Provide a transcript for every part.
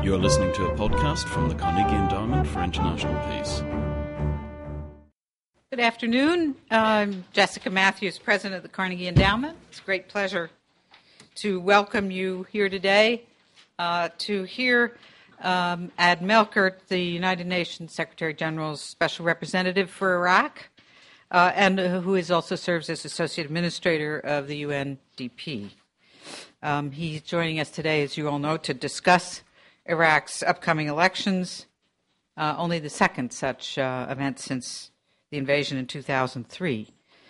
You're listening to a podcast from the Carnegie Endowment for International Peace. Good afternoon. I'm Jessica Matthews, President of the Carnegie Endowment. It's a great pleasure to welcome you here today to hear Ad Melkert, the United Nations Secretary General's Special Representative for Iraq, and who also serves as Associate Administrator of the UNDP. He's joining us today, as you all know, to discuss Iraq's upcoming elections, only the second such event since the invasion in 2003.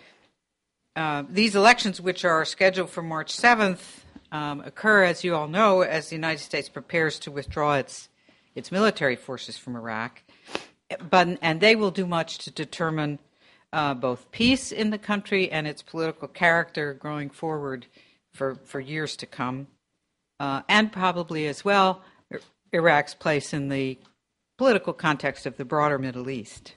These elections, which are scheduled for March 7th, occur, as you all know, as the United States prepares to withdraw its military forces from Iraq. And they will do much to determine both peace in the country and its political character going forward for years to come, and probably as well Iraq's place in the political context of the broader Middle East.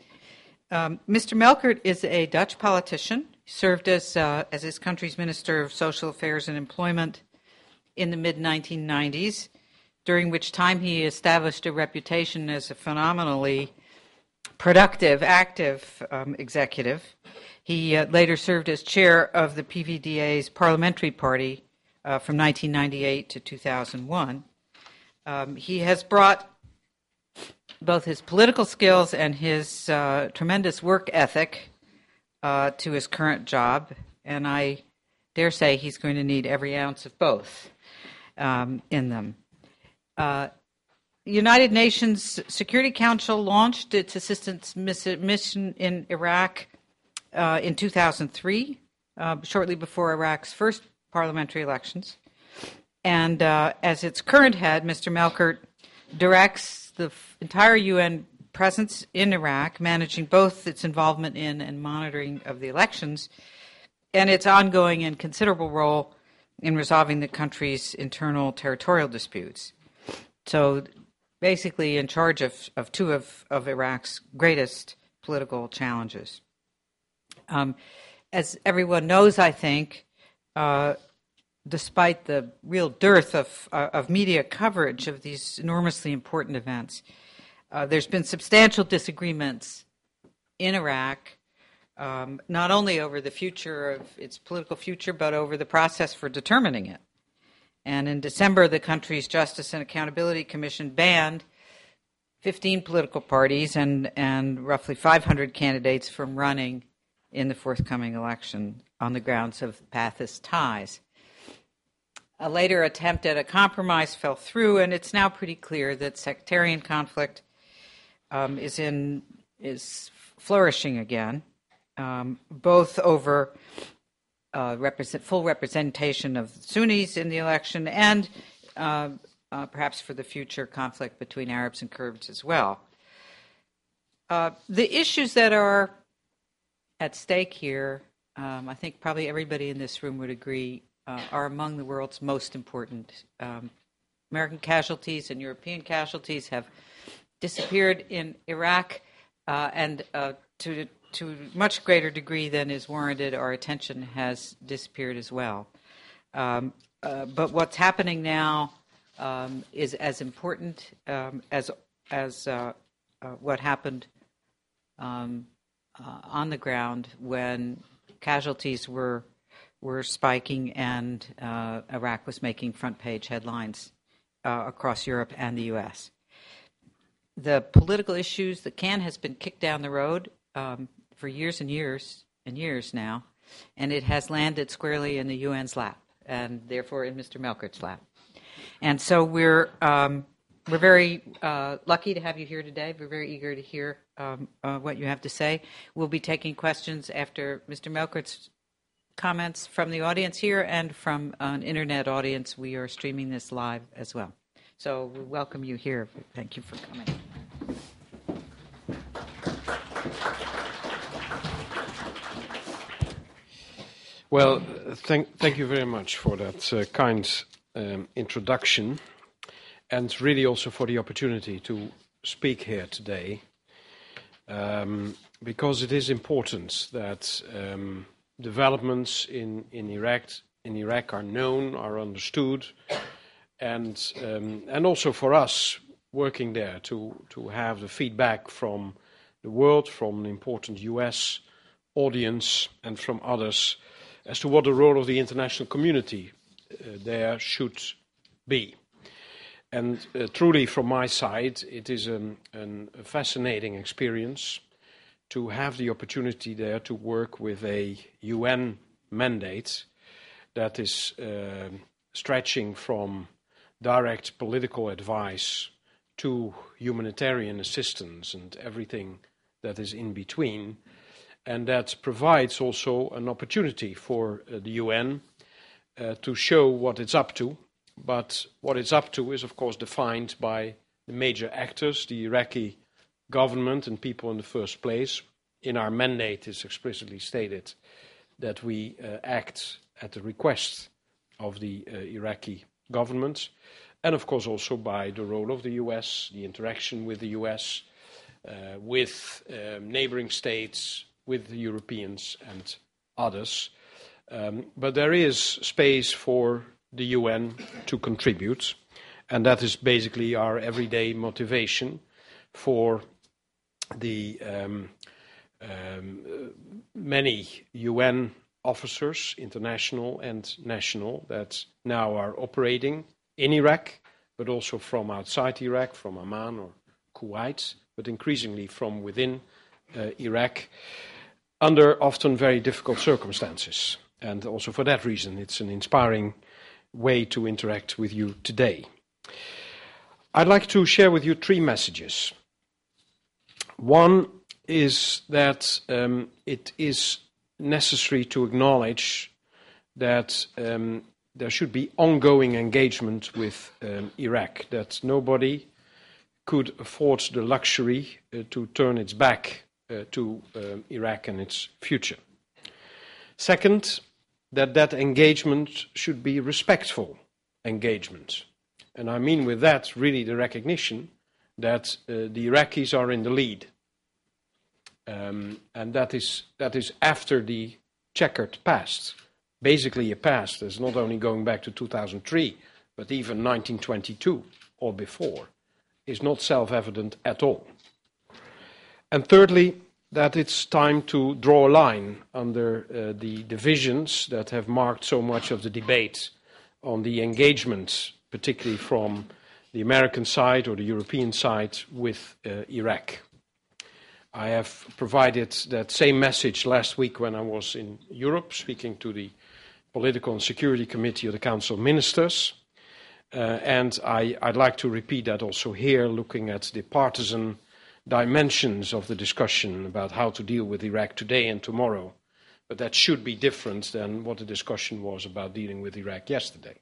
Mr. Melkert is a Dutch politician. He served as his country's Minister of Social Affairs and Employment in the mid-1990s, during which time he established a reputation as a phenomenally productive, active executive. He later served as chair of the PVDA's parliamentary party from 1998 to 2001. He has brought both his political skills and his tremendous work ethic to his current job, and I dare say he's going to need every ounce of both in them. The United Nations Security Council launched its assistance mission in Iraq in 2003, shortly before Iraq's first parliamentary elections. And as its current head, Mr. Melkert directs the entire UN presence in Iraq, managing both its involvement in and monitoring of the elections and its ongoing and considerable role in resolving the country's internal territorial disputes. So basically in charge of two of Iraq's greatest political challenges. As everyone knows, I think, despite the real dearth of media coverage of these enormously important events, there's been substantial disagreements in Iraq, not only over the future of its political future, but over the process for determining it. And in December, the country's Justice and Accountability Commission banned 15 political parties and roughly 500 candidates from running in the forthcoming election on the grounds of Ba'athist ties. A later attempt at a compromise fell through, and it's now pretty clear that sectarian conflict is flourishing again, both over full representation of Sunnis in the election and perhaps for the future conflict between Arabs and Kurds as well. The issues that are at stake here, I think probably everybody in this room would agree, are among the world's most important. American casualties and European casualties have disappeared in Iraq, and to much greater degree than is warranted, our attention has disappeared as well. But what's happening now is as important as what happened on the ground when casualties were spiking and Iraq was making front-page headlines across Europe and the U.S. The political issues, the can has been kicked down the road for years and years and years now, and it has landed squarely in the UN's lap, and therefore in Mr. Melkert's lap. And so we're very lucky to have you here today. We're very eager to hear what you have to say. We'll be taking questions after Mr. Melkert's comments from the audience here and from an internet audience. We are streaming this live as well. So we welcome you here. Thank you for coming. Well, thank you very much for that kind introduction, and really also for the opportunity to speak here today, because it is important that developments in Iraq are known, are understood, and also for us working there to have the feedback from the world, from an important US audience and from others as to what the role of the international community there should be. And truly from my side, it is a fascinating experience to have the opportunity there to work with a UN mandate that is stretching from direct political advice to humanitarian assistance and everything that is in between, and that provides also an opportunity for the UN to show what it's up to. But what it's up to is, of course, defined by the major actors, the Iraqi government and people in the first place. In our mandate, it's explicitly stated that we act at the request of the Iraqi government, and of course also by the role of the US, the interaction with the US, with neighboring states, with the Europeans and others. But there is space for the UN to contribute, and that is basically our everyday motivation for the many UN officers, international and national, that now are operating in Iraq, but also from outside Iraq, from Amman or Kuwait, but increasingly from within Iraq, under often very difficult circumstances. And also for that reason, it's an inspiring way to interact with you today. I'd like to share with you three messages. One is that it is necessary to acknowledge that there should be ongoing engagement with Iraq, that nobody could afford the luxury to turn its back to Iraq and its future. Second, that engagement should be respectful engagement. And I mean with that really the recognition that the Iraqis are in the lead. And that is after the checkered past, basically a past that's not only going back to 2003, but even 1922 or before, is not self-evident at all. And thirdly, that it's time to draw a line under the divisions that have marked so much of the debate on the engagement, particularly from the American side or the European side with Iraq. I have provided that same message last week when I was in Europe speaking to the Political and Security Committee of the Council of Ministers. And I'd like to repeat that also here, looking at the partisan dimensions of the discussion about how to deal with Iraq today and tomorrow. But that should be different than what the discussion was about dealing with Iraq yesterday.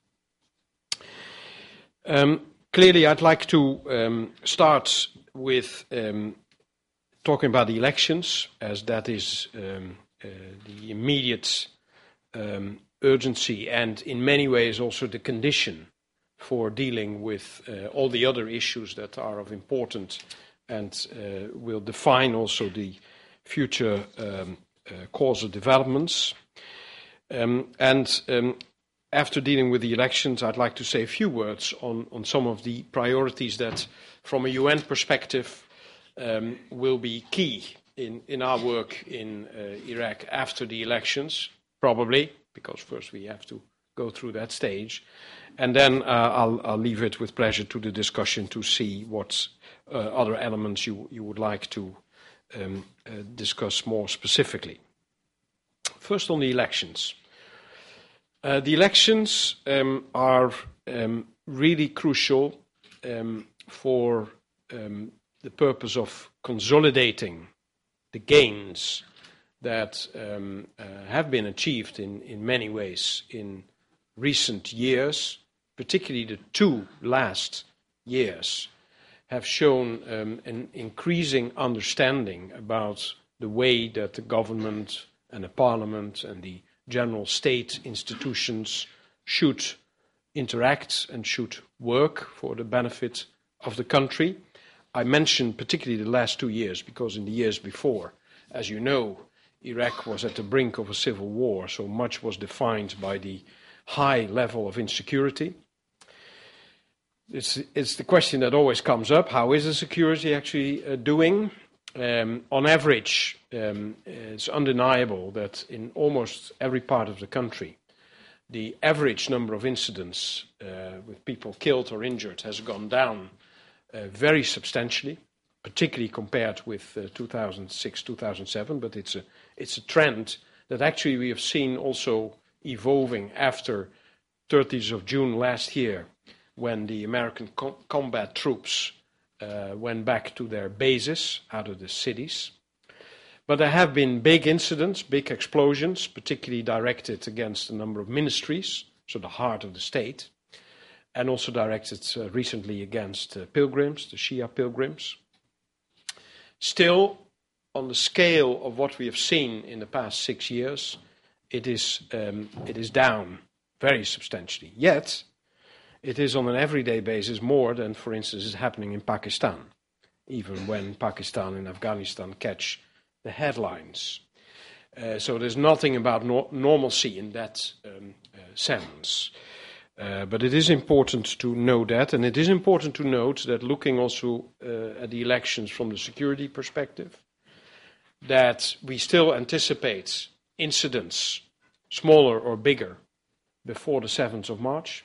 Clearly, I'd like to start with talking about the elections, as that is the immediate urgency and in many ways also the condition for dealing with all the other issues that are of importance and will define also the future course of developments. After dealing with the elections, I'd like to say a few words on some of the priorities that, from a UN perspective, will be key in our work in Iraq after the elections, probably, because first we have to go through that stage. And then I'll leave it with pleasure to the discussion to see what other elements you would like to discuss more specifically. First on the elections. The elections are really crucial for the purpose of consolidating the gains that have been achieved in many ways in recent years, particularly the two last years, have shown an increasing understanding about the way that the government and the parliament and the general state institutions should interact and should work for the benefit of the country. I mentioned particularly the last 2 years because in the years before, as you know, Iraq was at the brink of a civil war, so much was defined by the high level of insecurity. it's the question that always comes up. How is the security actually doing? On average, it's undeniable that in almost every part of the country, the average number of incidents with people killed or injured has gone down very substantially, particularly compared with 2006, 2007. But it's a trend that actually we have seen also evolving after 30th of June last year, when the American combat troops went back to their bases out of the cities. But there have been big incidents, big explosions, particularly directed against a number of ministries, so the heart of the state, and also directed recently against pilgrims, the Shia pilgrims. Still, on the scale of what we have seen in the past 6 years, it is down very substantially. Yet, it is on an everyday basis more than, for instance, is happening in Pakistan, even when Pakistan and Afghanistan catch the headlines. So there's nothing about normalcy in that sense. But it is important to know that, and it is important to note that looking also at the elections from the security perspective, that we still anticipate incidents, smaller or bigger, before the 7th of March.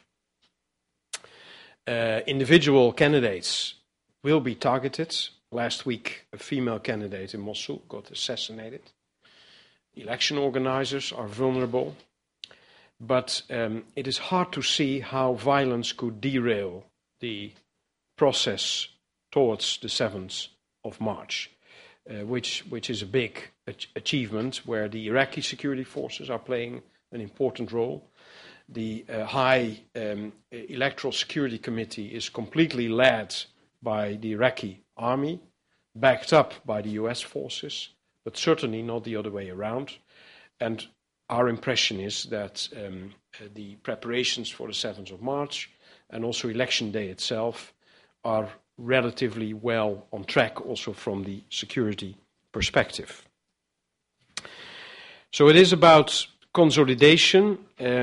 Individual candidates will be targeted. Last week, a female candidate in Mosul got assassinated. Election organizers are vulnerable. But it is hard to see how violence could derail the process towards the 7th of March, which is a big achievement where the Iraqi security forces are playing an important role. The High Electoral Security Committee is completely led by the Iraqi army, backed up by the US forces, but certainly not the other way around. And our impression is that the preparations for the 7th of March and also election day itself are relatively well on track also from the security perspective. So it is about consolidation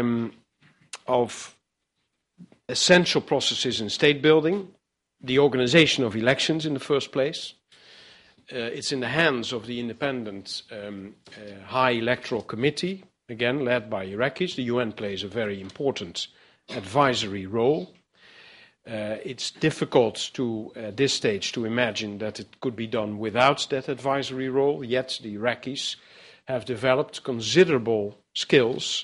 of essential processes in state building, the organization of elections in the first place. It's in the hands of the independent High Electoral Committee, again led by Iraqis. The UN plays a very important advisory role. It's difficult to, at this stage, to imagine that it could be done without that advisory role, yet the Iraqis have developed considerable skills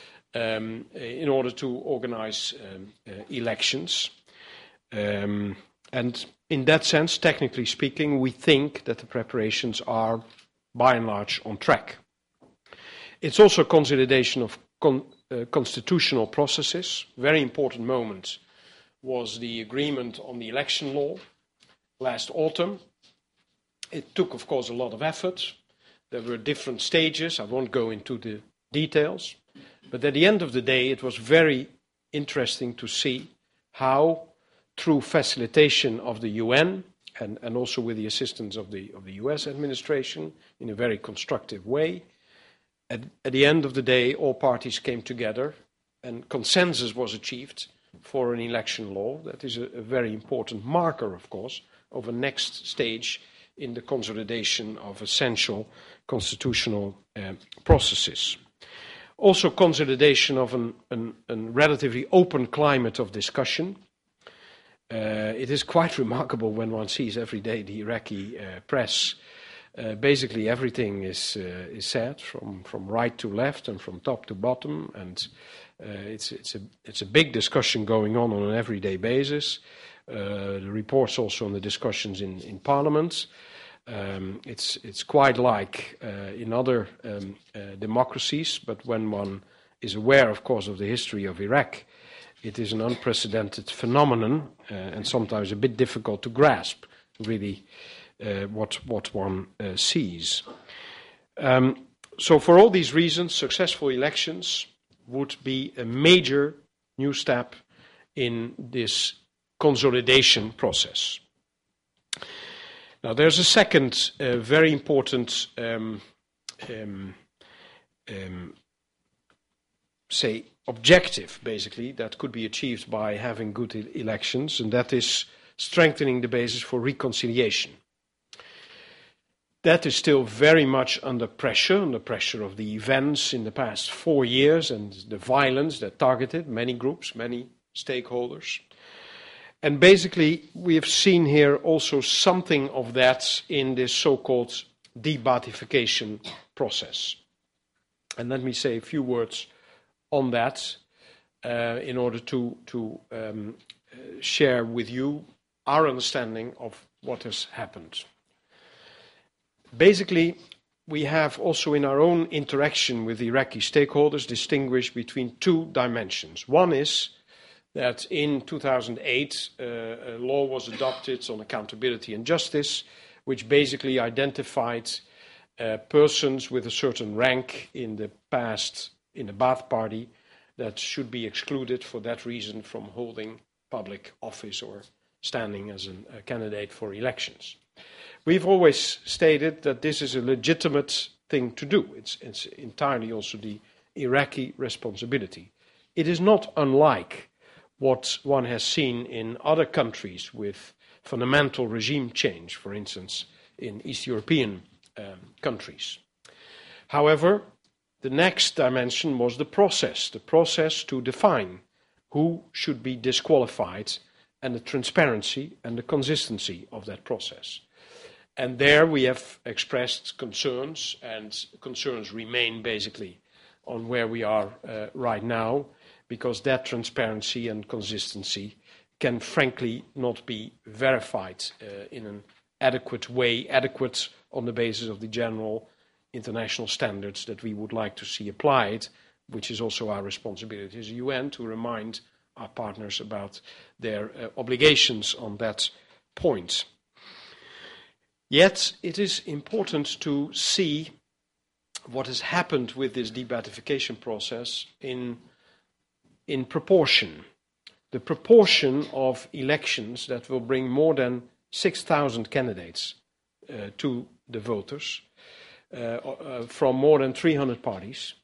in order to organize elections. And in that sense, technically speaking, we think that the preparations are by and large on track. It's also a consolidation of constitutional processes. Very important moment was the agreement on the election law last autumn. It took, of course, a lot of effort. There were different stages. I won't go into the details. But at the end of the day, it was very interesting to see how, through facilitation of the UN and also with the assistance of the US administration in a very constructive way, at the end of the day, all parties came together and consensus was achieved for an election law. That is a very important marker, of course, of a next stage in the consolidation of essential constitutional processes. Also, consolidation of a relatively open climate of discussion. It is quite remarkable when one sees every day the Iraqi press. Basically, everything is said from right to left and from top to bottom, and it's a big discussion going on an everyday basis. The reports also on the discussions in Parliament. It's quite like in other democracies, but when one is aware, of course, of the history of Iraq, it is an unprecedented phenomenon and sometimes a bit difficult to grasp, really, what one sees. So for all these reasons, successful elections would be a major new step in this consolidation process. Now, there's a second very important, objective, basically, that could be achieved by having good elections, and that is strengthening the basis for reconciliation. That is still very much under pressure of the events in the past 4 years and the violence that targeted many groups, many stakeholders. And basically, we have seen here also something of that in this so-called de-Baathification process. And let me say a few words on that in order to share with you our understanding of what has happened. Basically, we have also in our own interaction with Iraqi stakeholders distinguished between two dimensions. One is that in 2008 a law was adopted on accountability and justice, which basically identified persons with a certain rank in the past in the Ba'ath Party that should be excluded for that reason from holding public office or standing as a candidate for elections. We've always stated that this is a legitimate thing to do. It's entirely also the Iraqi responsibility. It is not unlike what one has seen in other countries with fundamental regime change, for instance, in East European countries. However, the next dimension was the process to define who should be disqualified and the transparency and the consistency of that process. And there we have expressed concerns, and concerns remain basically on where we are right now, because that transparency and consistency can frankly not be verified in an adequate way, adequate on the basis of the general international standards that we would like to see applied, which is also our responsibility as a UN to remind our partners about their obligations on that point. Yet it is important to see what has happened with this de-Baathification process in proportion. The proportion of elections that will bring more than 6,000 candidates to the voters from more than 300 parties,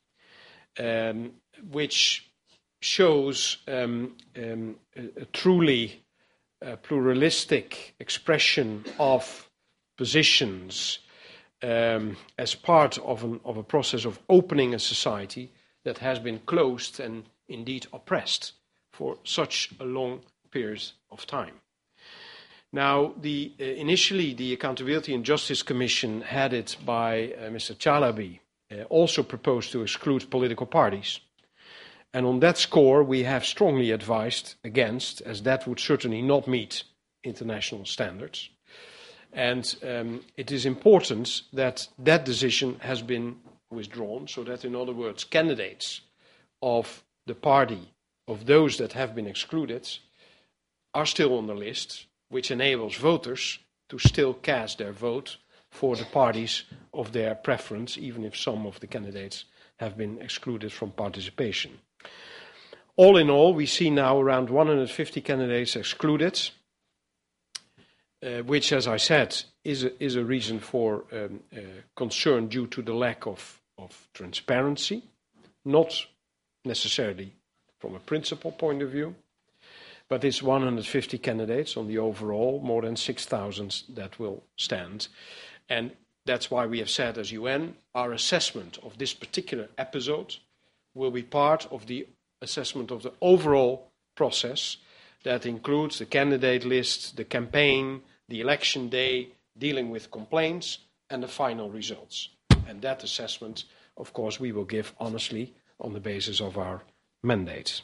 which shows a truly pluralistic expression of positions as part of a process of opening a society that has been closed and indeed oppressed for such a long period of time. Now, initially the Accountability and Justice Commission, headed by Mr. Chalabi, also proposed to exclude political parties. And on that score, we have strongly advised against, as that would certainly not meet international standards. And it is important that that decision has been withdrawn, so that, in other words, candidates of the party of those that have been excluded are still on the list, which enables voters to still cast their vote for the parties of their preference, even if some of the candidates have been excluded from participation. All in all, we see now around 150 candidates excluded, which, as I said, is a reason for concern due to the lack of transparency, not necessarily from a principle point of view, but it's 150 candidates on the overall, more than 6,000 that will stand. And that's why we have said as UN, our assessment of this particular episode will be part of the assessment of the overall process that includes the candidate list, the campaign, the election day, dealing with complaints, and the final results. And that assessment, of course, we will give honestly on the basis of our mandates.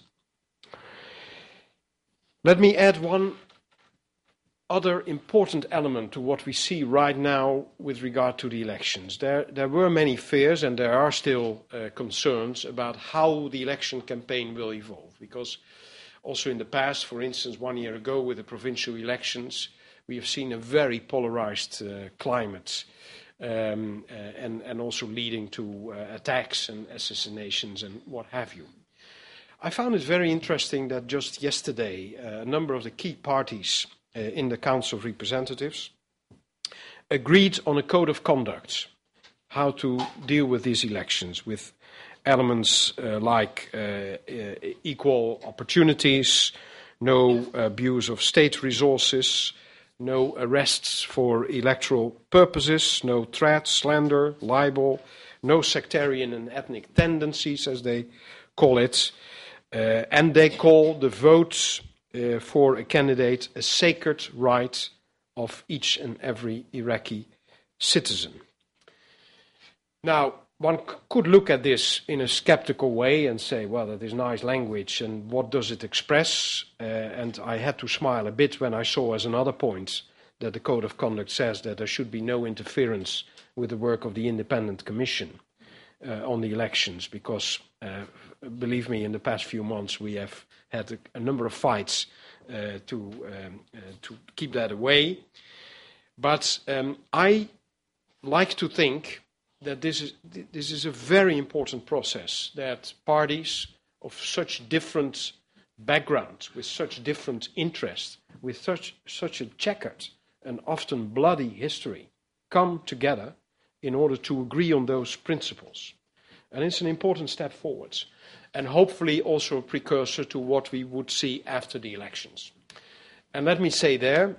Let me add one other important element to what we see right now with regard to the elections. There were many fears, and there are still concerns about how the election campaign will evolve, because also in the past, for instance, 1 year ago with the provincial elections, we have seen a very polarized climate, and also leading to attacks and assassinations and what have you. I found it very interesting that just yesterday a number of the key parties in the Council of Representatives agreed on a code of conduct, how to deal with these elections, with elements like equal opportunities, no abuse of state resources, no arrests for electoral purposes, no threats, slander, libel, no sectarian and ethnic tendencies, as they call it, and they call the vote for a candidate a sacred right of each and every Iraqi citizen. Now, one could look at this in a skeptical way and say, well, that is nice language, and what does it express? And I had to smile a bit when I saw as another point that the Code of Conduct says that there should be no interference with the work of the Independent Commission on the elections, because, believe me, in the past few months we have had a number of fights to keep that away. But I like to think that this is a very important process, that parties of such different backgrounds, with such different interests, with such a checkered and often bloody history, come together in order to agree on those principles. And it's an important step forwards, and hopefully also a precursor to what we would see after the elections. And let me say there,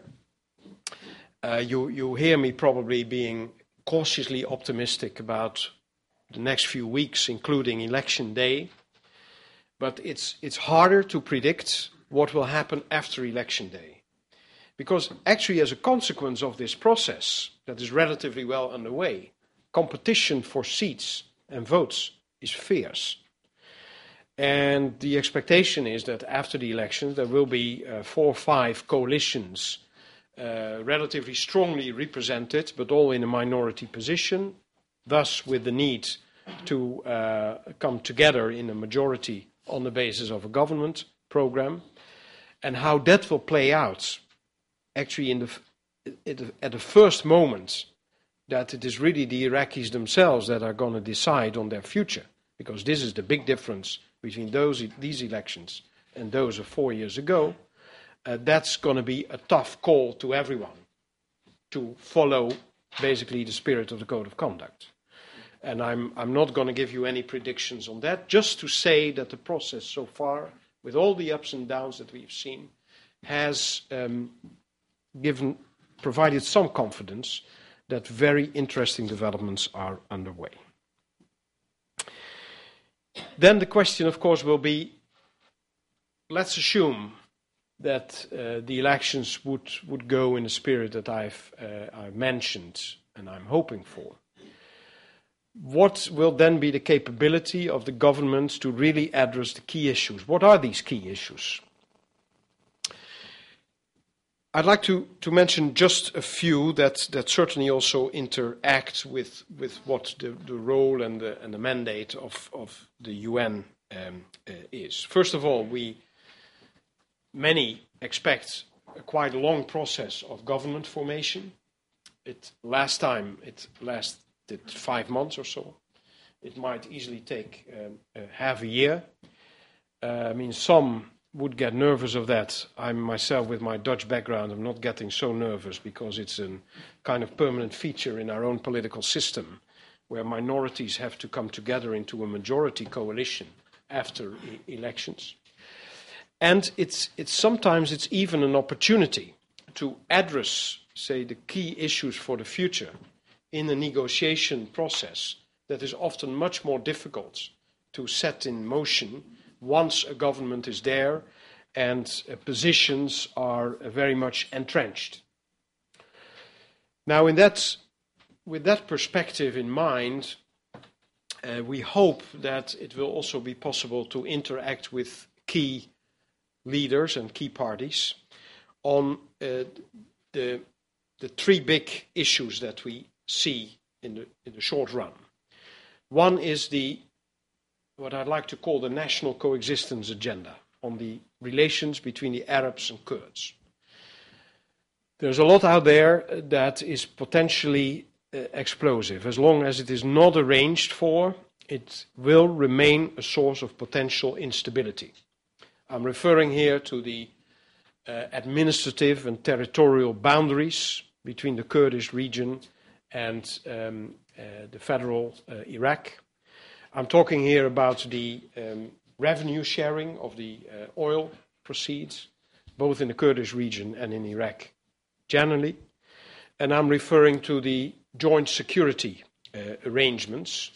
you hear me probably being cautiously optimistic about the next few weeks, including election day, but it's harder to predict what will happen after election day. Because actually, as a consequence of this process that is relatively well underway, competition for seats and votes is fierce. And the expectation is that after the elections there will be 4 or 5 coalitions relatively strongly represented, but all in a minority position, thus with the need to come together in a majority on the basis of a government program. And how that will play out, actually at the first moment, that it is really the Iraqis themselves that are going to decide on their future, because this is the big difference between these elections and those of 4 years ago. That's going to be a tough call to everyone to follow basically the spirit of the Code of Conduct. And I'm not going to give you any predictions on that, just to say that the process so far, with all the ups and downs that we've seen, has provided some confidence that very interesting developments are underway. Then the question, of course, will be, let's assume that the elections would go in the spirit that I've mentioned and I'm hoping for. What will then be the capability of the government to really address the key issues? What are these key issues? I'd like to mention just a few that certainly also interact with what the role and the mandate of the UN is. First of all, many expect a quite long process of government formation. Last time it lasted 5 months or so. It might easily take half a year. I mean, some would get nervous of that. I myself, with my Dutch background, I'm not getting so nervous, because it's a kind of permanent feature in our own political system, where minorities have to come together into a majority coalition after elections. And sometimes it's even an opportunity to address, say, the key issues for the future in a negotiation process that is often much more difficult to set in motion once a government is there and positions are very much entrenched. Now, with that perspective in mind, we hope that it will also be possible to interact with key leaders and key parties on the 3 big issues that we see in the short run. One is what I'd like to call the national coexistence agenda on the relations between the Arabs and Kurds. There's a lot out there that is potentially explosive. As long as it is not arranged for, it will remain a source of potential instability. I'm referring here to the administrative and territorial boundaries between the Kurdish region and the federal Iraq. I'm talking here about the revenue sharing of the oil proceeds, both in the Kurdish region and in Iraq generally. And I'm referring to the joint security arrangements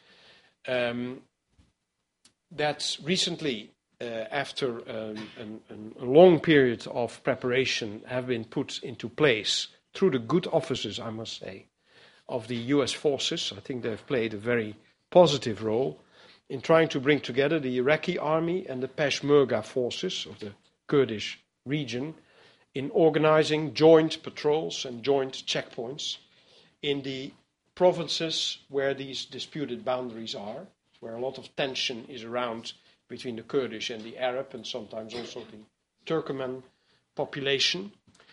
that recently, after a long period of preparation, have been put into place through the good offices, I must say, of the US forces. I think they've played a very positive role in trying to bring together the Iraqi army and the Peshmerga forces of the Kurdish region in organizing joint patrols and joint checkpoints in the provinces where these disputed boundaries are, where a lot of tension is around between the Kurdish and the Arab and sometimes also the Turkoman population.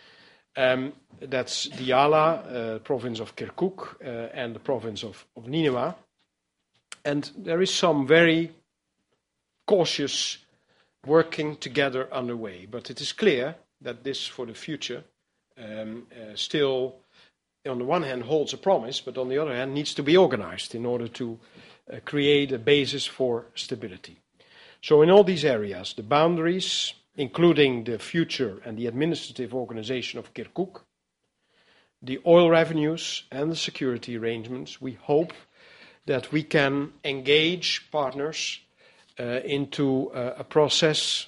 That's Diyala, province of Kirkuk, and the province of Nineveh. And there is some very cautious working together underway. But it is clear that this, for the future, still, on the one hand, holds a promise, but on the other hand, needs to be organized in order to create a basis for stability. So in all these areas, the boundaries, including the future and the administrative organization of Kirkuk, the oil revenues and the security arrangements, we hope that we can engage partners into a process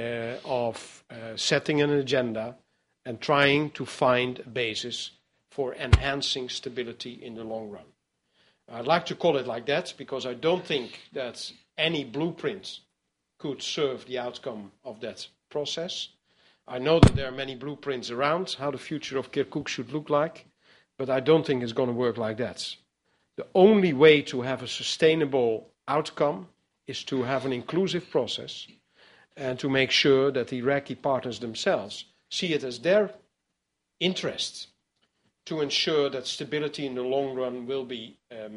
of setting an agenda and trying to find a basis for enhancing stability in the long run. I'd like to call it like that because I don't think that any blueprint could serve the outcome of that process. I know that there are many blueprints around how the future of Kirkuk should look like, but I don't think it's going to work like that. The only way to have a sustainable outcome is to have an inclusive process and to make sure that the Iraqi partners themselves see it as their interest to ensure that stability in the long run will be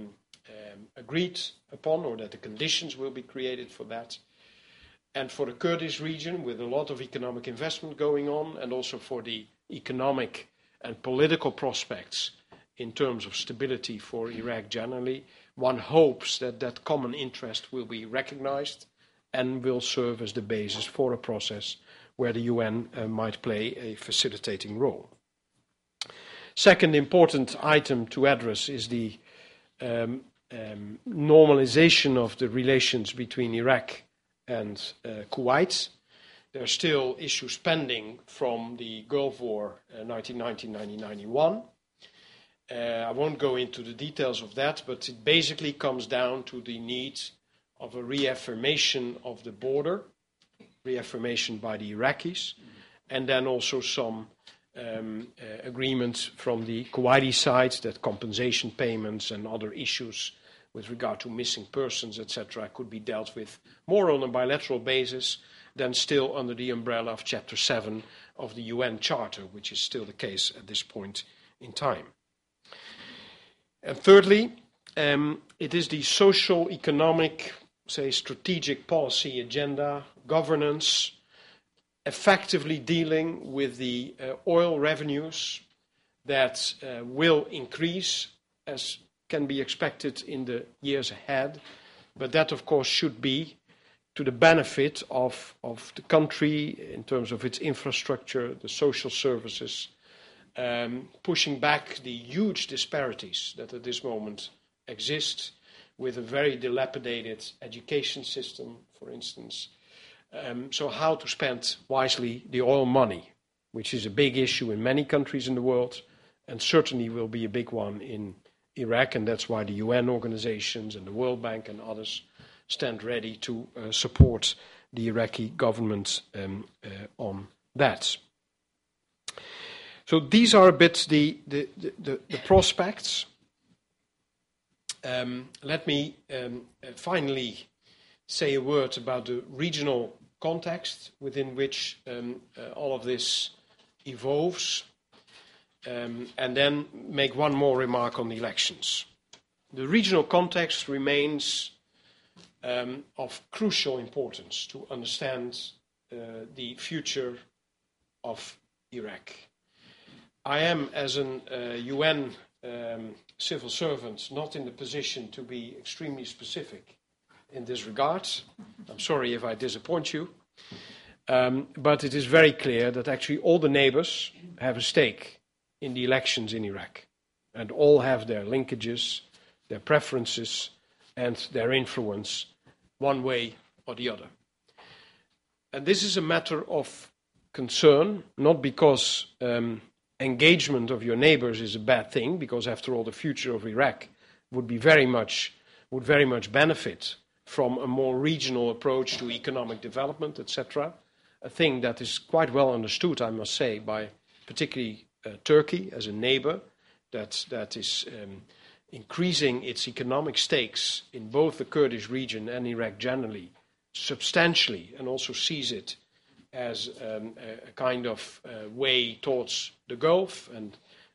agreed upon, or that the conditions will be created for that. And for the Kurdish region, with a lot of economic investment going on, and also for the economic and political prospects in terms of stability for Iraq generally, one hopes that that common interest will be recognized and will serve as the basis for a process where the UN might play a facilitating role. Second important item to address is the normalization of the relations between Iraq and Kuwait. There are still issues pending from the Gulf War 1990-1991. I won't go into the details of that, but it basically comes down to the need of a reaffirmation of the border, reaffirmation by the Iraqis, and then also some agreement from the Kuwaiti side that compensation payments and other issues with regard to missing persons, etc., could be dealt with more on a bilateral basis than still under the umbrella of Chapter 7 of the UN Charter, which is still the case at this point in time. And thirdly, it is the social, economic, say, strategic policy agenda, governance, effectively dealing with the oil revenues that will increase as can be expected in the years ahead, but that of course should be to the benefit of the country in terms of its infrastructure, the social services, pushing back the huge disparities that at this moment exist with a very dilapidated education system, for instance. So how to spend wisely the oil money, which is a big issue in many countries in the world and certainly will be a big one in Iraq, and that's why the UN organizations and the World Bank and others stand ready to support the Iraqi government on that. So these are a bit the prospects. Let me finally say a word about the regional context within which all of this evolves. And then make one more remark on the elections. The regional context remains of crucial importance to understand the future of Iraq. I am, as an UN civil servant, not in the position to be extremely specific in this regard. I'm sorry if I disappoint you. But it is very clear that actually all the neighbors have a stake in the elections in Iraq. And all have their linkages, their preferences, and their influence one way or the other. And this is a matter of concern, not because engagement of your neighbors is a bad thing, because after all the future of Iraq would very much benefit from a more regional approach to economic development, etc. A thing that is quite well understood, I must say, by particularly Turkey as a neighbor that is increasing its economic stakes in both the Kurdish region and Iraq generally substantially, and also sees it as a kind of way towards the Gulf and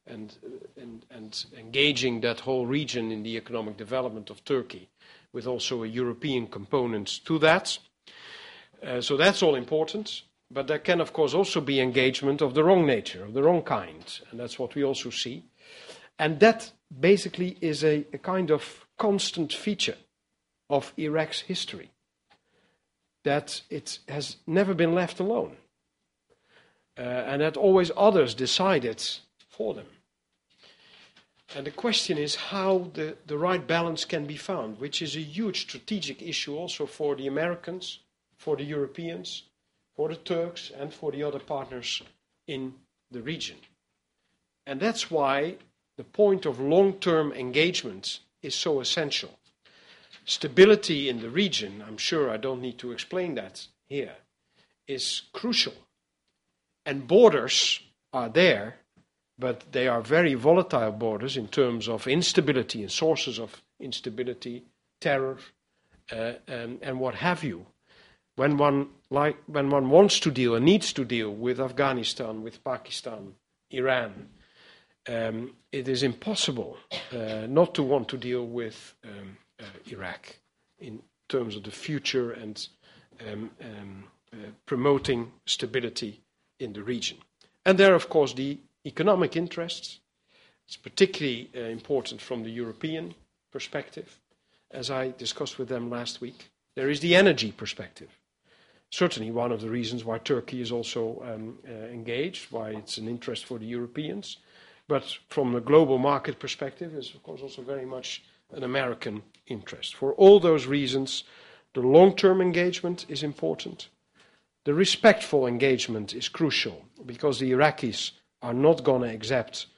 engaging that whole region in the economic development of Turkey, with also a European component to that. So that's all important, but there can of course also be engagement of the wrong nature, of the wrong kind, and that's what we also see. And that basically is a kind of constant feature of Iraq's history, that it has never been left alone, and that always others decided for them. And the question is how the right balance can be found, which is a huge strategic issue also for the Americans, for the Europeans, for the Turks, and for the other partners in the region. And that's why the point of long-term engagement is so essential. Stability in the region, I'm sure I don't need to explain that here, is crucial. And borders are there, but they are very volatile borders in terms of instability and sources of instability, terror, and what have you. When one wants to deal and needs to deal with Afghanistan, with Pakistan, Iran, it is impossible not to want to deal with Iraq in terms of the future and promoting stability in the region. And there, of course, the economic interests. It's particularly important from the European perspective, as I discussed with them last week. There is the energy perspective. Certainly one of the reasons why Turkey is also engaged, why it's an interest for the Europeans. But from the global market perspective, is of course also very much an American interest. For all those reasons, the long-term engagement is important. The respectful engagement is crucial, because the Iraqis are not going to accept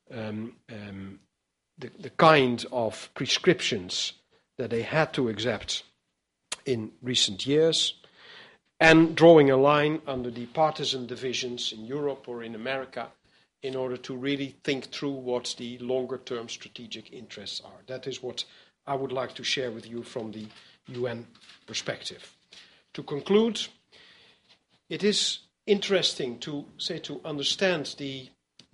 the kind of prescriptions that they had to accept in recent years, and drawing a line under the partisan divisions in Europe or in America in order to really think through what the longer-term strategic interests are. That is what I would like to share with you from the UN perspective. To conclude, it is interesting to understand the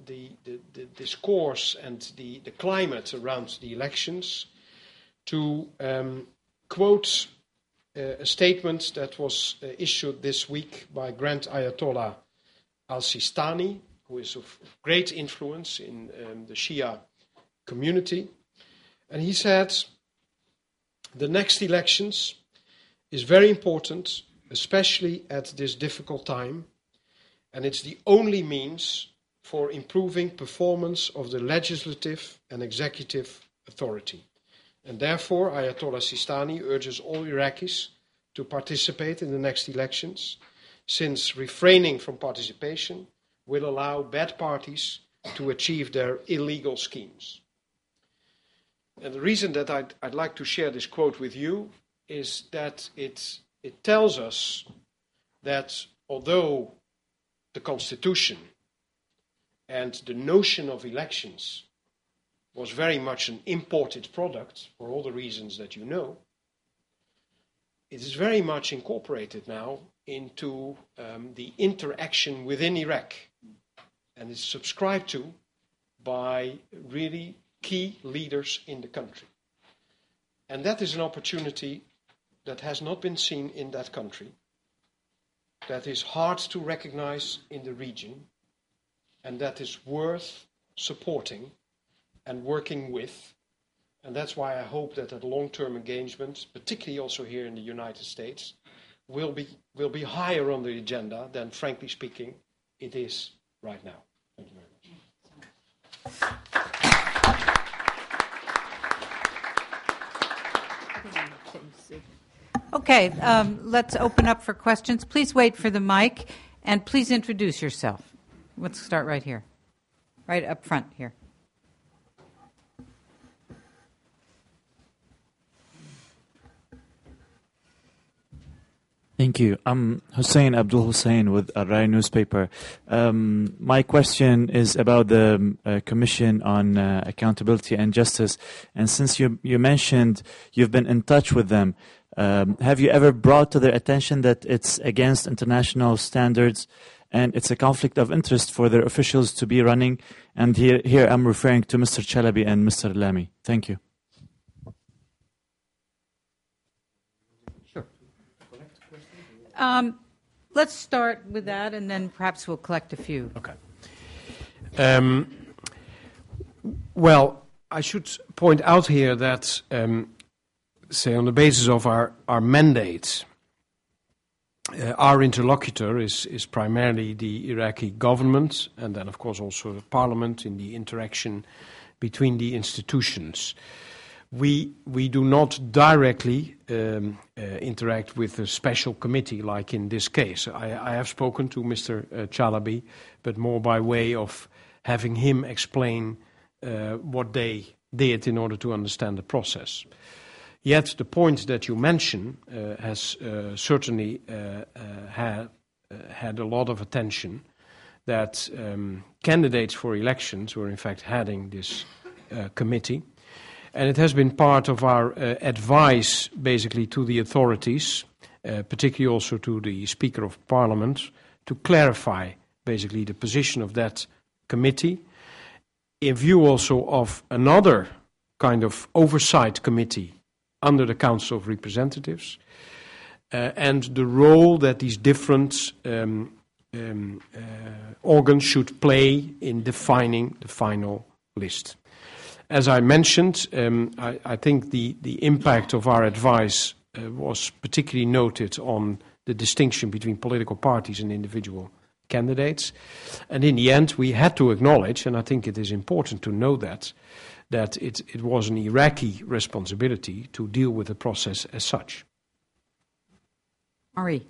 discourse and the climate around the elections, to quote a statement that was issued this week by Grand Ayatollah al-Sistani, who is of great influence in the Shia community. And he said, the next elections is very important, especially at this difficult time, and it's the only means for improving performance of the legislative and executive authority. And therefore, Ayatollah Sistani urges all Iraqis to participate in the next elections, since refraining from participation will allow bad parties to achieve their illegal schemes. And the reason that I'd like to share this quote with you is that it tells us that although the Constitution and the notion of elections was very much an imported product, for all the reasons that you know, it is very much incorporated now into the interaction within Iraq, and is subscribed to by really key leaders in the country. And that is an opportunity that has not been seen in that country, that is hard to recognize in the region, and that is worth supporting and working with, And that's why I hope that long-term engagement, particularly also here in the United States, will be higher on the agenda than, frankly speaking, it is right now. Thank you very much. Okay, let's open up for questions. Please wait for the mic, and please introduce yourself. Let's start right here, right up front here. Thank you. I'm Hussein Abdul Hussein with Al-Rai newspaper. My question is about the Commission on Accountability and Justice. And since you mentioned you've been in touch with them, have you ever brought to their attention that it's against international standards and it's a conflict of interest for their officials to be running? And here I'm referring to Mr. Chalabi and Mr. Lamy. Thank you. Let's start with that, and then perhaps we'll collect a few. Okay. Well, I should point out here that, say, on the basis of our mandate, our interlocutor is primarily the Iraqi government, and then, of course, also the parliament in the interaction between the institutions. We do not directly interact with a special committee like in this case. I have spoken to Mr. Chalabi, but more by way of having him explain what they did in order to understand the process. Yet the point that you mention has certainly had a lot of attention, that candidates for elections were in fact heading this committee. And it has been part of our advice, basically, to the authorities, particularly also to the Speaker of Parliament, to clarify, basically, the position of that committee, in view also of another kind of oversight committee under the Council of Representatives, and the role that these different organs should play in defining the final list. As I mentioned, I think the impact of our advice was particularly noted on the distinction between political parties and individual candidates. And in the end, we had to acknowledge, and I think it is important to know that it was an Iraqi responsibility to deal with the process as such. Henri.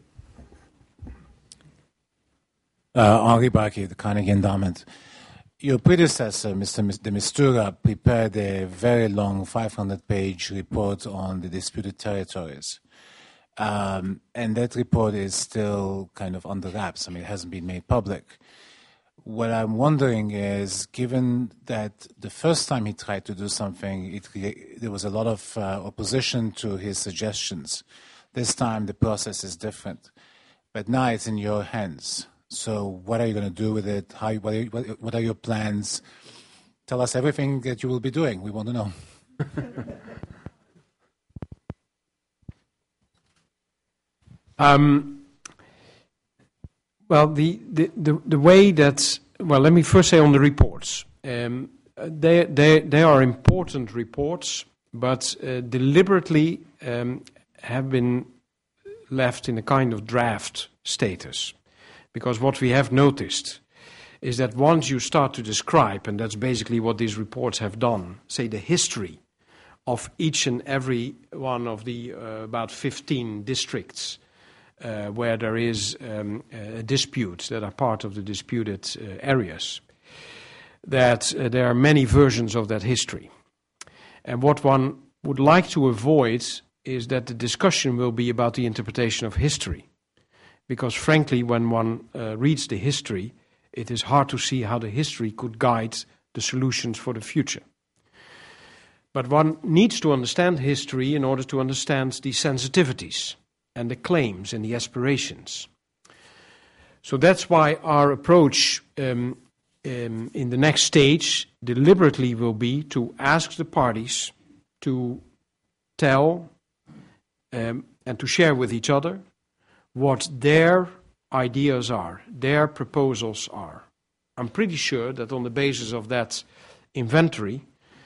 Henri Baki, the Carnegie Endowment. Your predecessor, Mr. de Mistura, prepared a very long 500-page report on the disputed territories. And that report is still kind of under wraps. I mean, it hasn't been made public. What I'm wondering is, given that the first time he tried to do something, there was a lot of opposition to his suggestions. This time the process is different. But now it's in your hands. So what are you going to do with it? What are your plans? Tell us everything that you will be doing. We want to know. Well, the way that, well, let me first say on the reports. They are important reports, but deliberately have been left in a kind of draft status. Because what we have noticed is that once you start to describe, and that's basically what these reports have done, say the history of each and every one of the about 15 districts where there is a dispute that are part of the disputed areas, that there are many versions of that history. And what one would like to avoid is that the discussion will be about the interpretation of history. Because frankly, when one reads the history, it is hard to see how the history could guide the solutions for the future. But one needs to understand history in order to understand the sensitivities and the claims and the aspirations. So that's why our approach in the next stage deliberately will be to ask the parties to tell and to share with each other what their ideas are, their proposals are. I'm pretty sure that on the basis of that inventory,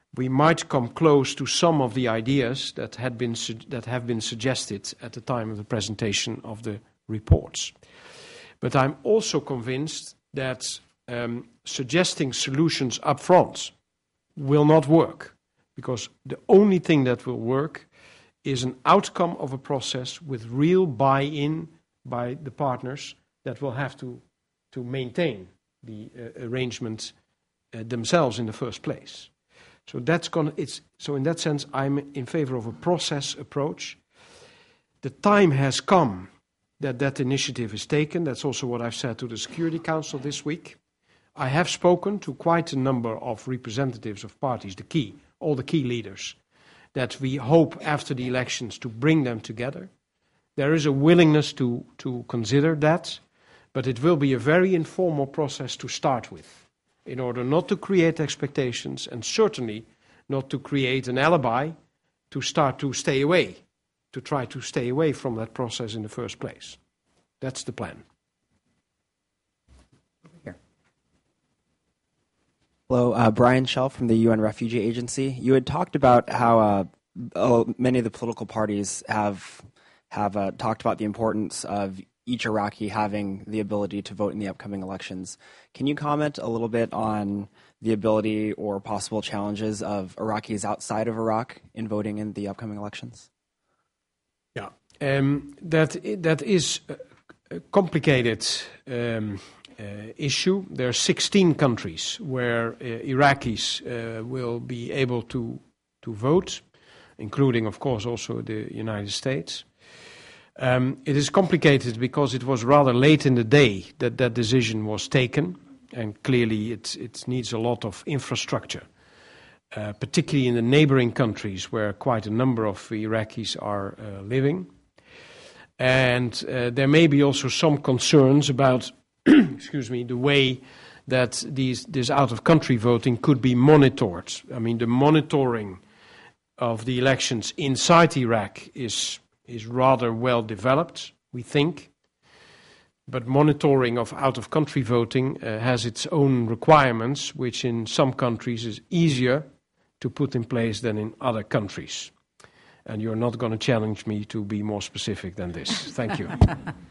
we might come close to some of the ideas that have been suggested at the time of the presentation of the reports. But I'm also convinced that suggesting solutions up front will not work, because the only thing that will work is an outcome of a process with real buy-in by the partners that will have to maintain the arrangement themselves in the first place. So in that sense, I'm in favor of a process approach. The time has come that initiative is taken. That's also what I've said to the Security Council this week. I have spoken to quite a number of representatives of parties, all the key leaders, that we hope after the elections to bring them together. There is a willingness to consider that, but it will be a very informal process to start with, in order not to create expectations and certainly not to create an alibi to start to stay away, to try to stay away from that process in the first place. That's the plan. Here. Hello, Brian Schell from the UN Refugee Agency. You had talked about how many of the political parties have talked about the importance of each Iraqi having the ability to vote in the upcoming elections. Can you comment a little bit on the ability or possible challenges of Iraqis outside of Iraq in voting in the upcoming elections? Yeah, that is a complicated issue. There are 16 countries where Iraqis will be able to vote, including, of course, also the United States. It is complicated because it was rather late in the day that decision was taken, and clearly it needs a lot of infrastructure, particularly in the neighboring countries where quite a number of Iraqis are living. And there may be also some concerns about the way that this out-of-country voting could be monitored. I mean, the monitoring of the elections inside Iraq is rather well developed, we think. But monitoring of out-of-country voting has its own requirements, which in some countries is easier to put in place than in other countries. And you're not going to challenge me to be more specific than this. Thank you.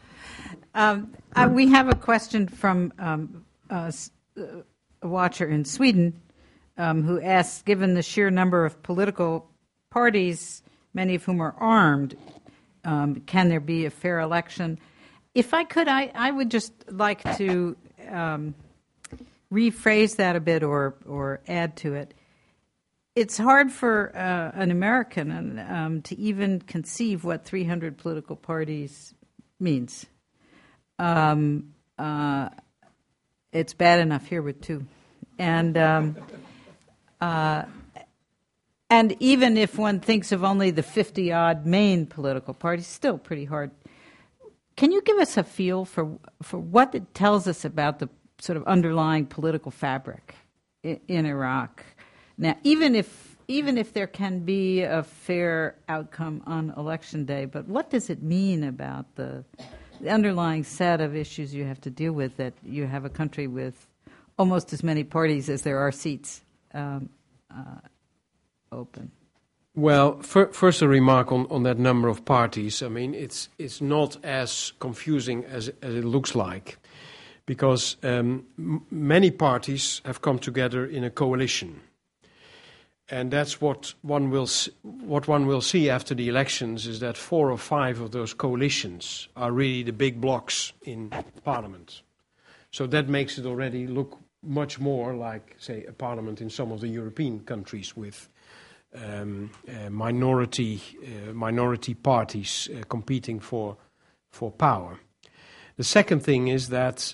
We have a question from a watcher in Sweden who asks, given the sheer number of political parties, many of whom are armed, can there be a fair election? If I could, I would just like to rephrase that a bit or add to it. It's hard for an American to even conceive what 300 political parties means. It's bad enough here with two. And even if one thinks of only the 50-odd main political parties, still pretty hard. Can you give us a feel for what it tells us about the sort of underlying political fabric in Iraq? Now, even if there can be a fair outcome on Election Day, but what does it mean about the underlying set of issues you have to deal with, that you have a country with almost as many parties as there are seats open? Well, first a remark on that number of parties. I mean, it's not as confusing as it looks like, because many parties have come together in a coalition. And that's what one will see after the elections, is that 4 or 5 of those coalitions are really the big blocks in Parliament. So that makes it already look much more like, say, a parliament in some of the European countries with minority parties competing for power. The second thing is that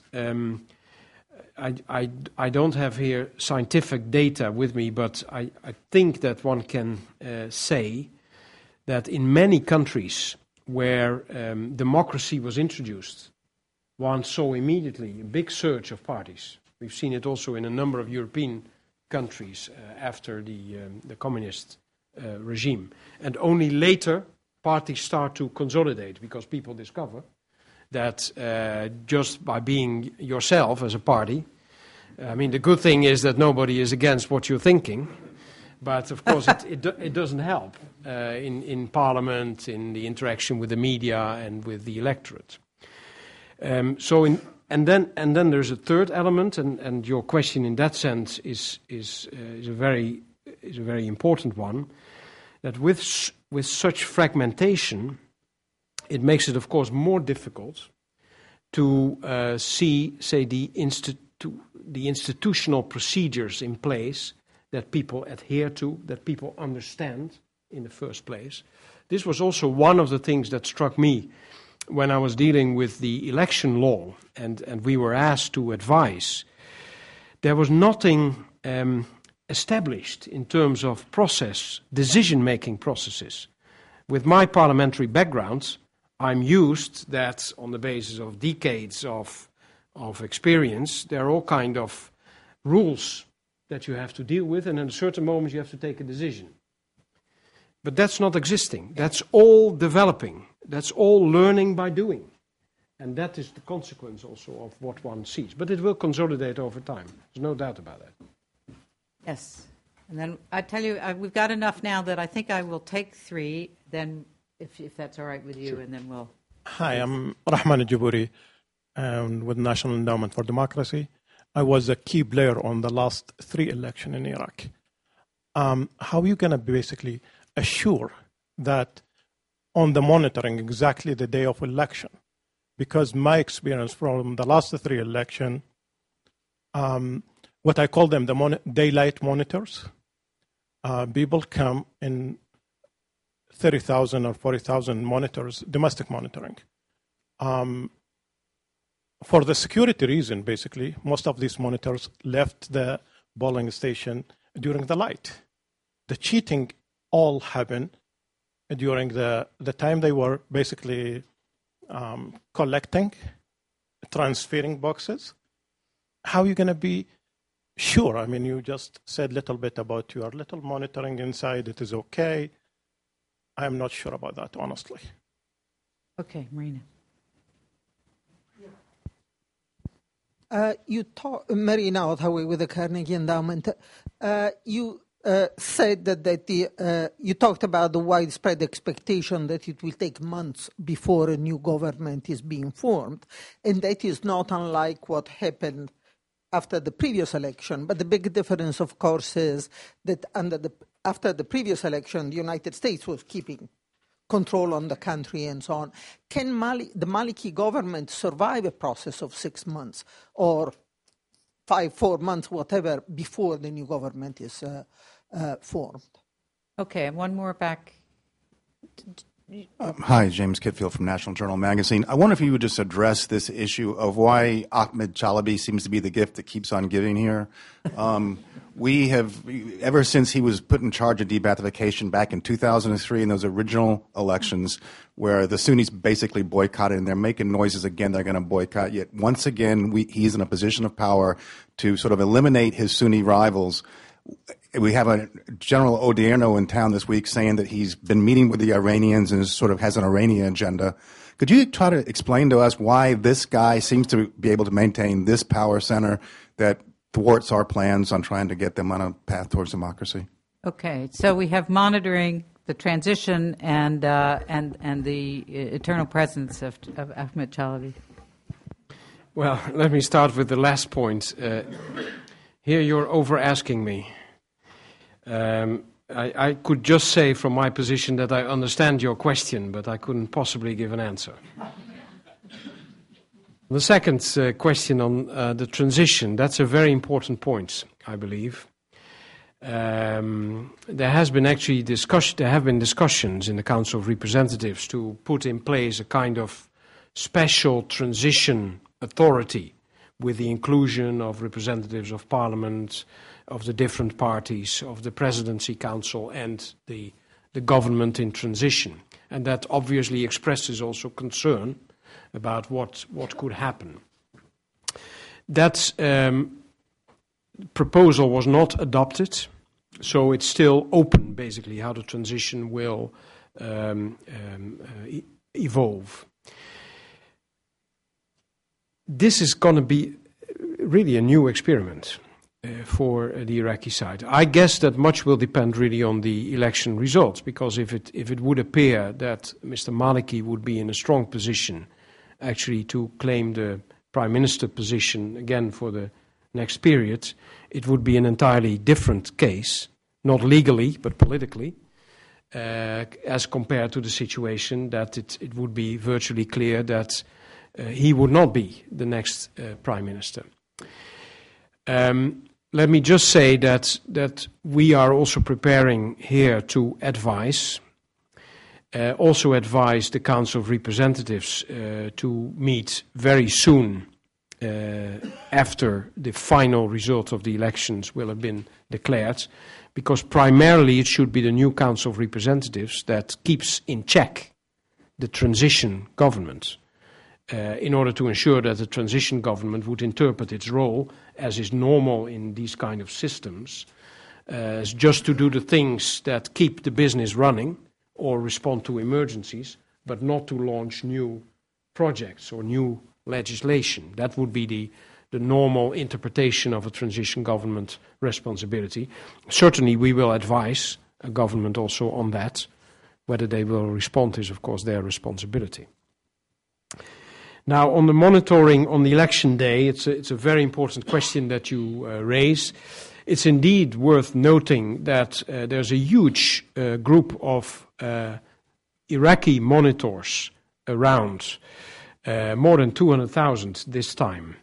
I don't have here scientific data with me, but I think that one can say that in many countries where democracy was introduced, one saw immediately a big surge of parties. We've seen it also in a number of European countries after the communist regime. And only later parties start to consolidate, because people discover that just by being yourself as a party, I mean, the good thing is that nobody is against what you're thinking, But of course, it doesn't help in Parliament, in the interaction with the media and with the electorate. And then there's a third element, and your question in that sense is a very important one. That with such fragmentation, it makes it, of course, more difficult to see, say, the institutional procedures in place that people adhere to, that people understand in the first place. This was also one of the things that struck me when I was dealing with the election law and we were asked to advise. There was nothing established in terms of process, decision-making processes. With my parliamentary background, I'm used that on the basis of decades of experience, there are all kind of rules that you have to deal with, and in a certain moment you have to take a decision. But that's not existing. That's all developing. That's all learning by doing. And that is the consequence also of what one sees. But it will consolidate over time. There's no doubt about that. Yes. And then I tell you, we've got enough now that I think I will take 3, then if that's all right with you, sure. And then we'll... Hi, I'm Rahman Al-Jaburi with National Endowment for Democracy. I was a key player on the last 3 elections in Iraq. How are you going to basically assure that on the monitoring exactly the day of election? Because my experience from the last 3 elections, what I call them the daylight monitors, people come in 30,000 or 40,000 monitors, domestic monitoring. For the security reason, basically, most of these monitors left the polling station during the light. The cheating all happened during the time they were basically collecting, transferring boxes. How are you going to be sure? I mean, you just said a little bit about your little monitoring inside. It is okay. I'm not sure about that, honestly. Okay, Marina. You talk, Marina Othawi with the Carnegie Endowment. You said that you talked about the widespread expectation that it will take months before a new government is being formed, and that is not unlike what happened after the previous election. But the big difference, of course, is that after the previous election, the United States was keeping control on the country and so on. Can the Maliki government survive a process of 6 months or 4 months, whatever, before the new government is formed? Okay, and one more back. Hi, James Kitfield from National Journal Magazine. I wonder if you would just address this issue of why Ahmed Chalabi seems to be the gift that keeps on giving here. We have, ever since he was put in charge of de-Baathification back in 2003 in those original elections where the Sunnis basically boycotted, and they're making noises again they're going to boycott, yet once again he's in a position of power to sort of eliminate his Sunni rivals. We have a General Odierno in town this week saying that he's been meeting with the Iranians and sort of has an Iranian agenda. Could you try to explain to us why this guy seems to be able to maintain this power center that thwarts our plans on trying to get them on a path towards democracy? Okay, so we have monitoring the transition and the eternal presence of Ahmed Chalabi. Well, let me start with the last point. Here you're over-asking me. I could just say from my position that I understand your question, but I couldn't possibly give an answer. The second question on the transition, that's a very important point, I believe. There have been discussions in the Council of Representatives to put in place a kind of special transition authority with the inclusion of representatives of Parliament, of the different parties, of the Presidency Council and the government in transition. And that obviously expresses also concern about what could happen. That proposal was not adopted, so it's still open, basically, how the transition will evolve. This is going to be really a new experiment. for the Iraqi side. I guess that much will depend really on the election results, because if it would appear that Mr. Maliki would be in a strong position actually to claim the Prime Minister position again for the next period, it would be an entirely different case, not legally but politically, as compared to the situation that it would be virtually clear that he would not be the next Prime Minister. Let me just say that we are also preparing here to advise the Council of Representatives to meet very soon after the final result of the elections will have been declared, because primarily it should be the new Council of Representatives that keeps in check the transition government in order to ensure that the transition government would interpret its role, as is normal in these kind of systems, as just to do the things that keep the business running or respond to emergencies, but not to launch new projects or new legislation. That would be the normal interpretation of a transition government responsibility. Certainly we will advise a government also on that. Whether they will respond is, of course, their responsibility. Now, on the monitoring on the election day, it's a very important question that you raise. It's indeed worth noting that there's a huge group of Iraqi monitors around, more than 200,000 this time.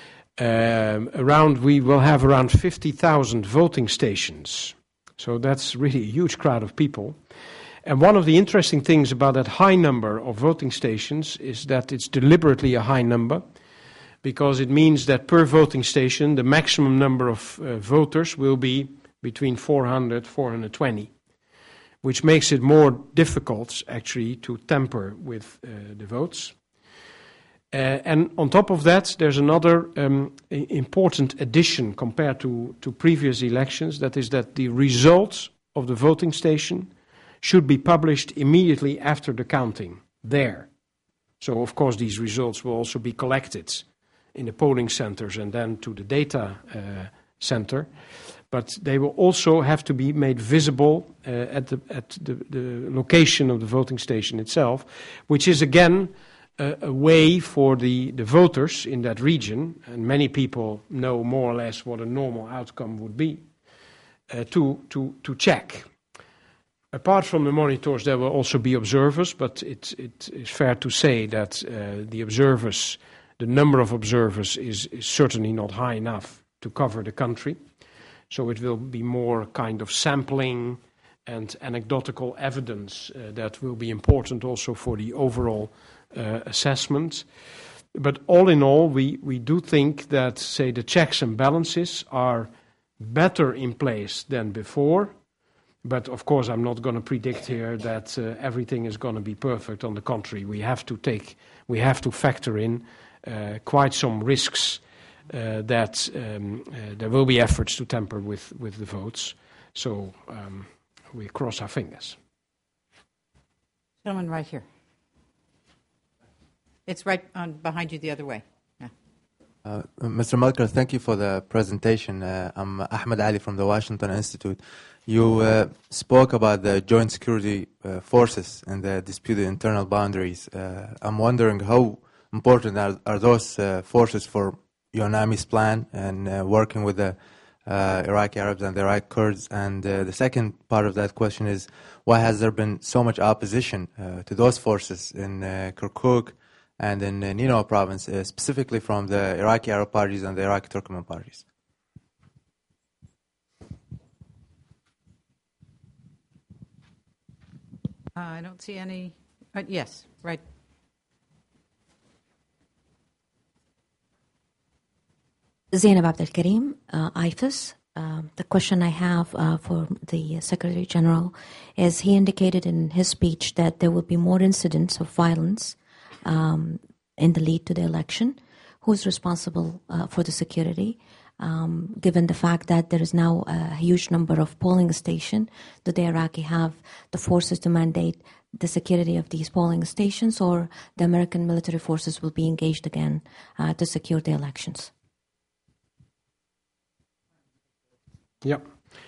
We will have around 50,000 voting stations. So that's really a huge crowd of people. And one of the interesting things about that high number of voting stations is that it's deliberately a high number, because it means that per voting station, the maximum number of voters will be between 400, 420, which makes it more difficult, actually, to tamper with the votes. And on top of that, there's another important addition compared to previous elections, that is that the results of the voting station should be published immediately after the counting there. So, of course, these results will also be collected in the polling centers and then to the data center. But they will also have to be made visible at the location of the voting station itself, which is, again, a way for the voters in that region, and many people know more or less what a normal outcome would be, to check. Apart from the monitors, there will also be observers, but it is fair to say that the number of observers is certainly not high enough to cover the country. So it will be more kind of sampling and anecdotal evidence that will be important also for the overall assessment. But all in all, we do think that, say, the checks and balances are better in place than before. But of course, I'm not going to predict here that everything is going to be perfect. On the contrary, we have to factor in quite some risks that there will be efforts to tamper with the votes. So we cross our fingers. Gentleman right here. It's right on behind you the other way. Yeah. Mr. Malker, thank you for the presentation. I'm Ahmed Ali from the Washington Institute. You spoke about the joint security forces and the disputed internal boundaries. I'm wondering how important are those forces for UNAMI's plan and working with the Iraqi Arabs and the Iraqi Kurds? And the second part of that question is, why has there been so much opposition to those forces in Kirkuk and in Nineveh province, specifically from the Iraqi Arab parties and the Iraqi Turkmen parties? I don't see any. Yes, right. Zainab Abdel Karim, IFES. The question I have for the Secretary General is, he indicated in his speech that there will be more incidents of violence in the lead to the election. Who's responsible for the security? Given the fact that there is now a huge number of polling stations, do the Iraqi have the forces to mandate the security of these polling stations, or the American military forces will be engaged again to secure the elections? Yeah.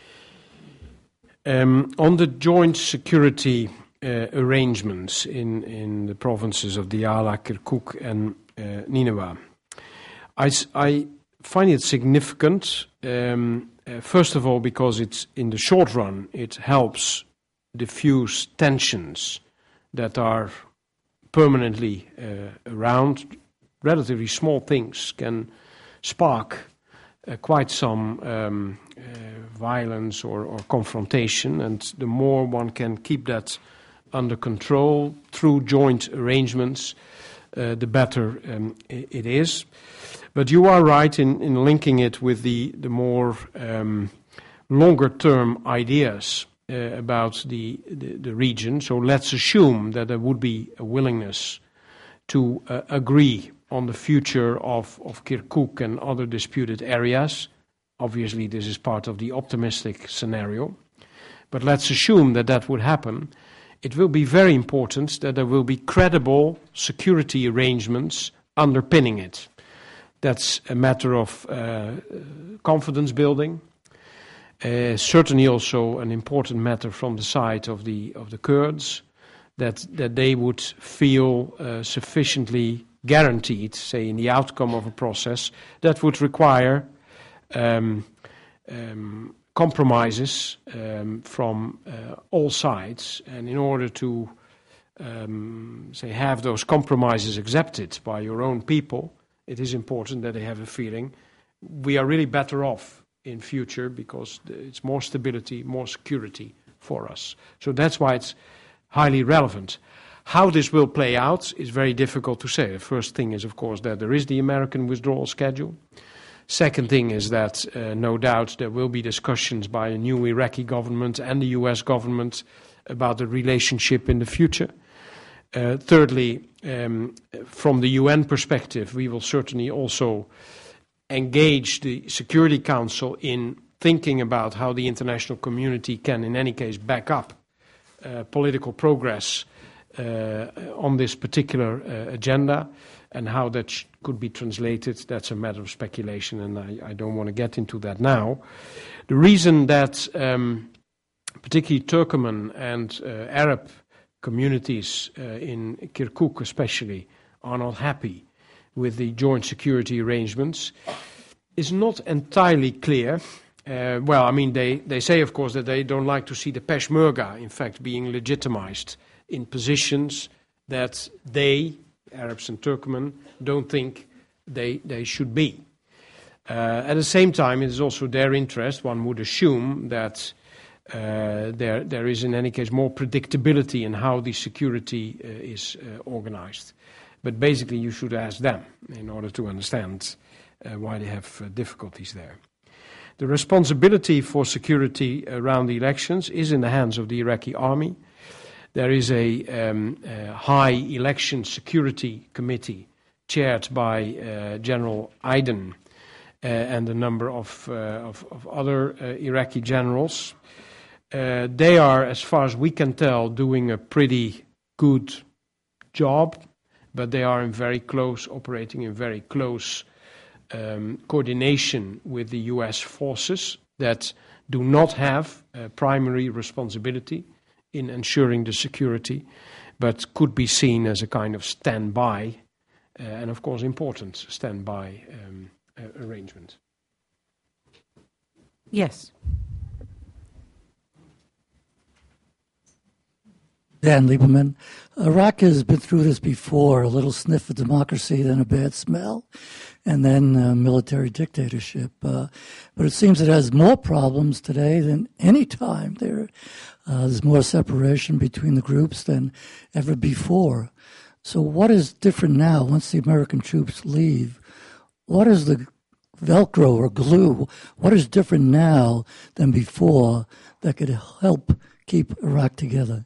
On the joint security arrangements in the provinces of Diyala, Kirkuk, and Nineveh, I find it significant. First of all, because it's in the short run, it helps diffuse tensions that are permanently around. Relatively small things can spark quite some violence or confrontation, and the more one can keep that under control through joint arrangements, the better it is. But you are right in linking it with the more longer-term ideas about the region. So let's assume that there would be a willingness to agree on the future of Kirkuk and other disputed areas. Obviously, this is part of the optimistic scenario. But let's assume that that would happen. It will be very important that there will be credible security arrangements underpinning it. That's a matter of confidence building. Certainly also an important matter from the side of the Kurds, that they would feel sufficiently guaranteed, say, in the outcome of a process that would require compromises from all sides. And in order to, say, have those compromises accepted by your own people, it is important that they have a feeling we are really better off in future because it's more stability, more security for us. So that's why it's highly relevant. How this will play out is very difficult to say. The first thing is, of course, that there is the American withdrawal schedule. Second thing is that, no doubt, there will be discussions by a new Iraqi government and the US government about the relationship in the future. Thirdly, from the UN perspective, we will certainly also engage the Security Council in thinking about how the international community can, in any case, back up political progress on this particular agenda, and how that could be translated. That's a matter of speculation, and I don't want to get into that now. The reason that particularly Turkoman and Arab communities in Kirkuk especially are not happy with the joint security arrangements is not entirely clear. Well, I mean, they say, of course, that they don't like to see the Peshmerga, in fact, being legitimized in positions that they, Arabs and Turkmen, don't think they should be. At the same time, it is also their interest, one would assume, that there is in any case more predictability in how the security is organized. But basically you should ask them in order to understand why they have difficulties there. The responsibility for security around the elections is in the hands of the Iraqi army. There is a high election security committee chaired by General Aydin and a number of other Iraqi generals. They are, as far as we can tell, doing a pretty good job, but they are operating in very close coordination with the US forces that do not have primary responsibility in ensuring the security, but could be seen as a kind of standby, and of course important standby arrangement. Yes. Dan Lieberman. Iraq has been through this before, a little sniff of democracy, then a bad smell, and then military dictatorship. But it seems it has more problems today than any time. There's more separation between the groups than ever before. So what is different now once the American troops leave? What is the Velcro or glue? What is different now than before that could help keep Iraq together?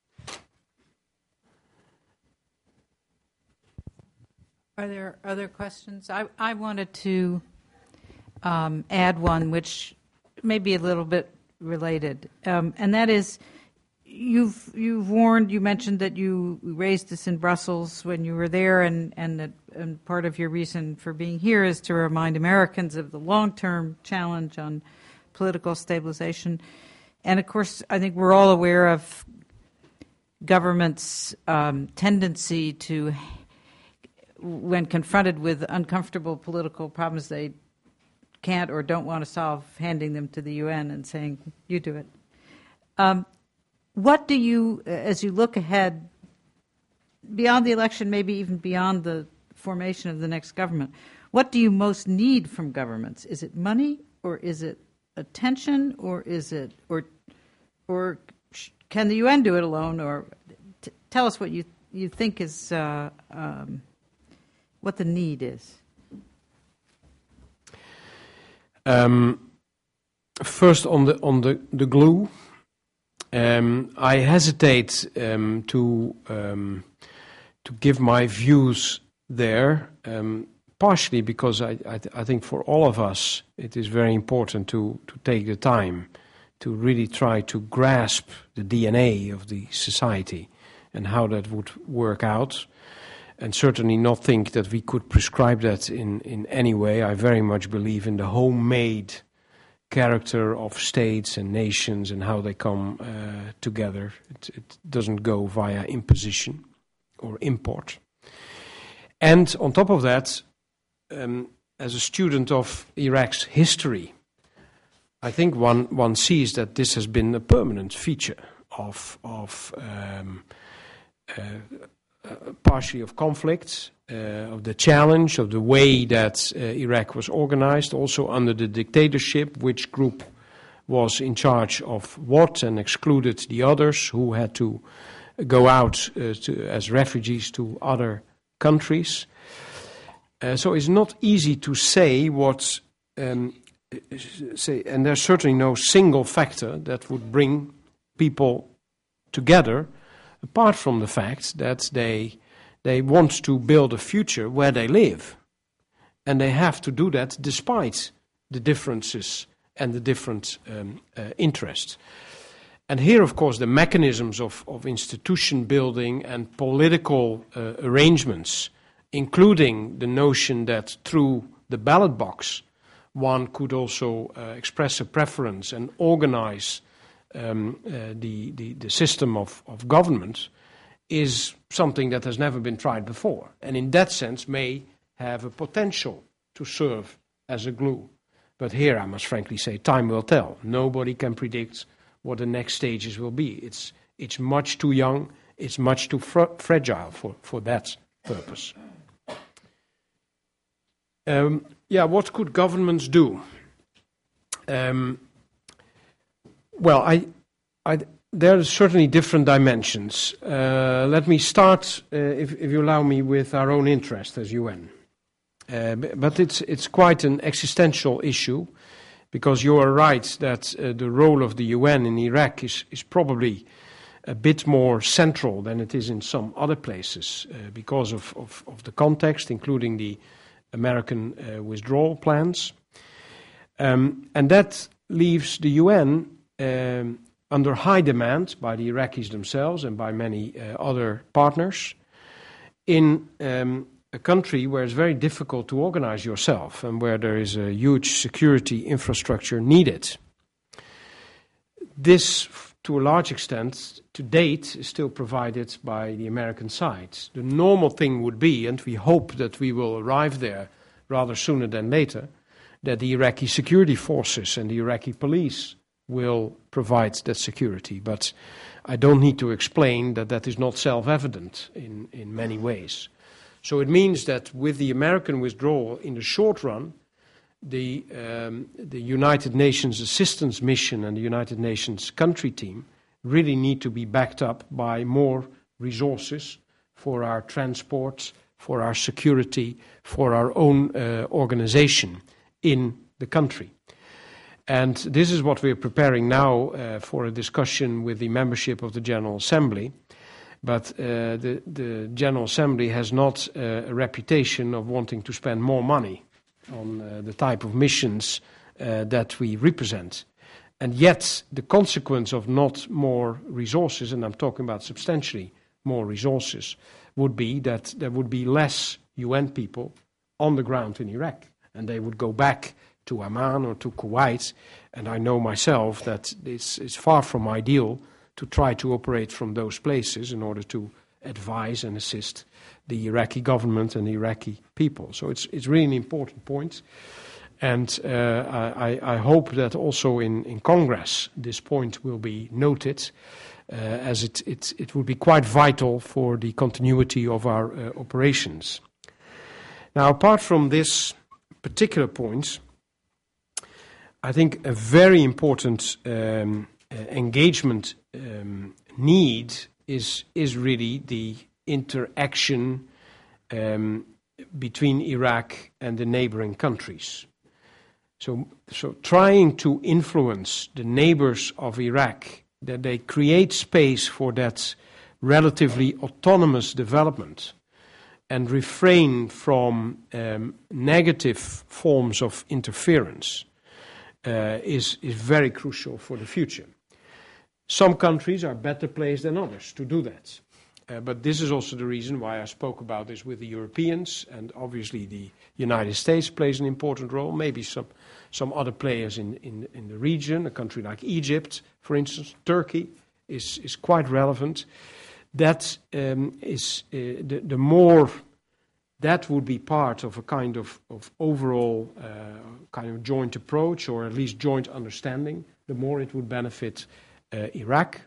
Are there other questions? I wanted to add one which may be a little bit related, and that is you've warned. You mentioned that you raised this in Brussels when you were there, and part of your reason for being here is to remind Americans of the long-term challenge on political stabilization. And of course, I think we're all aware of governments' tendency to, when confronted with uncomfortable political problems they can't or don't want to solve, handing them to the UN and saying, you do it. What do you, as you look ahead, beyond the election, maybe even beyond the formation of the next government, what do you most need from governments? Is it money, or is it attention, or is it, or can the UN do it alone? Or tell us what you think is what the need is. First, on the glue, I hesitate to give my views there, partially because I think for all of us it is very important to take the time to really try to grasp the DNA of the society and how that would work out, and certainly not think that we could prescribe that in any way. I very much believe in the homemade character of states and nations and how they come together. It doesn't go via imposition or import. And on top of that, as a student of Iraq's history, I think one sees that this has been a permanent feature of partially of conflict, of the challenge, of the way that Iraq was organized, also under the dictatorship, which group was in charge of what and excluded the others who had to go out as refugees to other countries. So it's not easy to say what, and there's certainly no single factor that would bring people together, apart from the fact that they want to build a future where they live. And they have to do that despite the differences and the different interests. And here, of course, the mechanisms of institution building and political arrangements, including the notion that through the ballot box one could also express a preference and organize the system of government, is something that has never been tried before, and in that sense may have a potential to serve as a glue. But here I must frankly say time will tell. Nobody can predict what the next stages will be. It's much too young, it's much too fragile for that purpose. What could governments do? Well, there are certainly different dimensions. Let me start, if you allow me, with our own interest as UN. But it's quite an existential issue, because you are right that the role of the UN in Iraq is probably a bit more central than it is in some other places because of the context, including the American withdrawal plans. And that leaves the UN under high demand by the Iraqis themselves and by many other partners in a country where it's very difficult to organize yourself and where there is a huge security infrastructure needed. This, to a large extent, to date, is still provided by the American side. The normal thing would be, and we hope that we will arrive there rather sooner than later, that the Iraqi security forces and the Iraqi police will provide that security. But I don't need to explain that that is not self-evident in many ways. So it means that with the American withdrawal in the short run, the United Nations Assistance Mission and the United Nations country team really need to be backed up by more resources for our transport, for our security, for our own organization in the country. And this is what we're preparing now for a discussion with the membership of the General Assembly. But the General Assembly has not a reputation of wanting to spend more money on the type of missions that we represent. And yet the consequence of not more resources, and I'm talking about substantially more resources, would be that there would be less UN people on the ground in Iraq. And they would go back to Amman or to Kuwait. And I know myself that it's far from ideal to try to operate from those places in order to advise and assist the Iraqi government and the Iraqi people. So it's really an important point. And I hope that also in Congress this point will be noted, as it would be quite vital for the continuity of our operations. Now, apart from this particular point, I think a very important engagement need is really the interaction between Iraq and the neighboring countries. So trying to influence the neighbors of Iraq, that they create space for that relatively autonomous development and refrain from negative forms of interference is very crucial for the future. Some countries are better placed than others to do that. But this is also the reason why I spoke about this with the Europeans, and obviously the United States plays an important role, maybe some other players in the region, a country like Egypt, for instance, Turkey is quite relevant. That is the more that would be part of a kind of overall kind of joint approach, or at least joint understanding, the more it would benefit Iraq.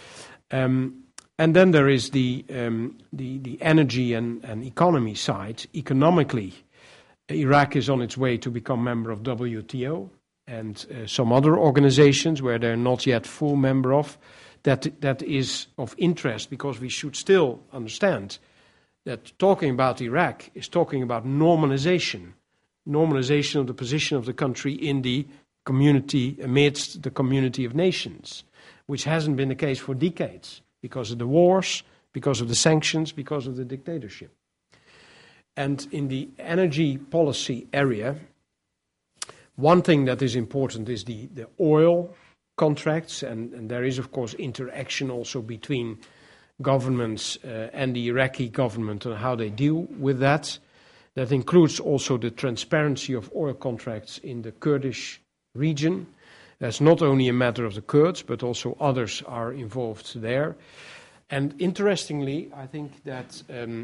And then there is the energy and economy side. Economically, Iraq is on its way to become member of WTO and some other organizations where they're not yet full member of. That is of interest, because we should still understand that talking about Iraq is talking about normalization of the position of the country in the community, amidst the community of nations, which hasn't been the case for decades, because of the wars, because of the sanctions, because of the dictatorship. And in the energy policy area, one thing that is important is the oil contracts, and there is, of course, interaction also between governments and the Iraqi government on how they deal with that. That includes also the transparency of oil contracts in the Kurdish region. That's not only a matter of the Kurds, but also others are involved there. And interestingly, I think that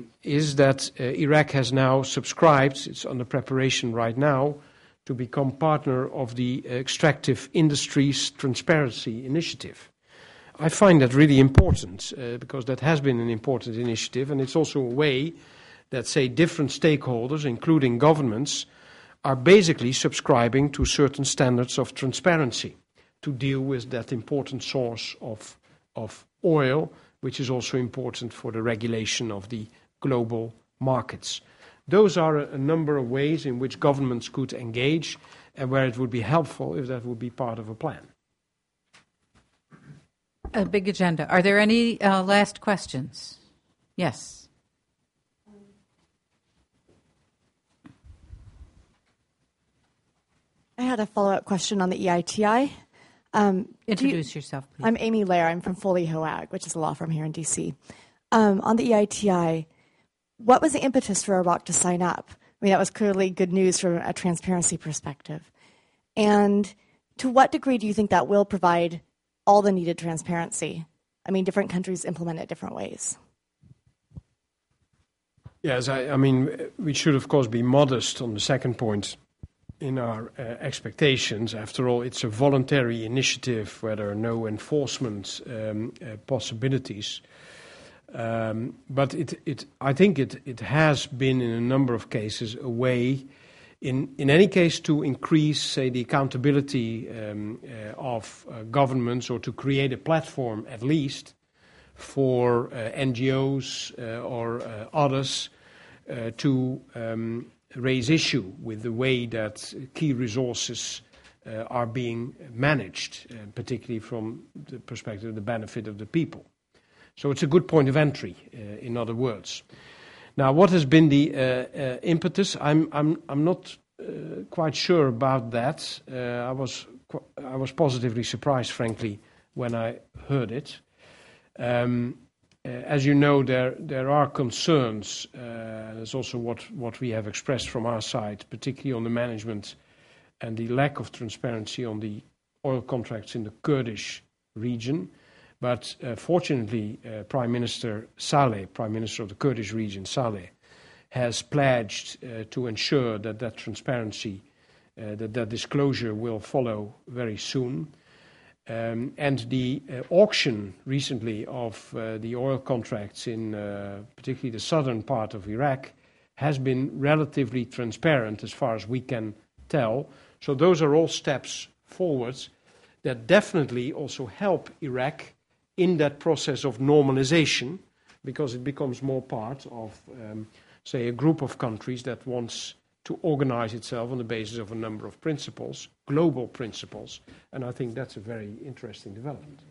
Iraq has now subscribed, it's under preparation right now, to become partner of the Extractive Industries Transparency Initiative. I find that really important, because that has been an important initiative, and it's also a way that, say, different stakeholders, including governments, are basically subscribing to certain standards of transparency to deal with that important source of oil, which is also important for the regulation of the global markets. Those are a number of ways in which governments could engage, and where it would be helpful if that would be part of a plan. A big agenda. Are there any last questions? Yes. I had a follow-up question on the EITI. Introduce yourself, please. I'm Amy Lair. I'm from Foley Hoag, which is a law firm here in D.C. On the EITI, what was the impetus for Iraq to sign up? I mean, that was clearly good news from a transparency perspective. And to what degree do you think that will provide all the needed transparency? I mean, different countries implement it different ways. Yes, I mean, we should, of course, be modest on the second point in our expectations. After all, it's a voluntary initiative where there are no enforcement possibilities. But I think it has been, in a number of cases, a way, in any case, to increase, say, the accountability of governments, or to create a platform, at least, for NGOs or others to raise issue with the way that key resources are being managed, particularly from the perspective of the benefit of the people. So it's a good point of entry, in other words. Now, what has been the impetus? I'm not quite sure about that. I was positively surprised, frankly, when I heard it. As you know, there are concerns. That's also what we have expressed from our side, particularly on the management and the lack of transparency on the oil contracts in the Kurdish region. But fortunately, Prime Minister Saleh, Prime Minister of the Kurdish region, Saleh, has pledged to ensure that that transparency, that disclosure will follow very soon. And the auction recently of the oil contracts in particularly the southern part of Iraq has been relatively transparent as far as we can tell. So those are all steps forwards that definitely also help Iraq in that process of normalization, because it becomes more part of, say, a group of countries that wants to organize itself on the basis of a number of principles, global principles, and I think that's a very interesting development.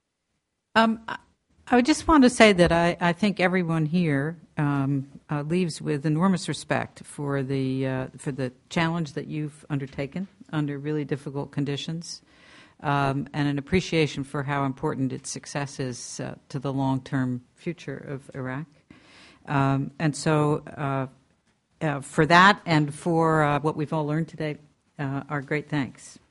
I would just want to say that I think everyone here leaves with enormous respect for the challenge that you've undertaken under really difficult conditions, and an appreciation for how important its success is to the long-term future of Iraq. And so for that and for what we've all learned today, our great thanks.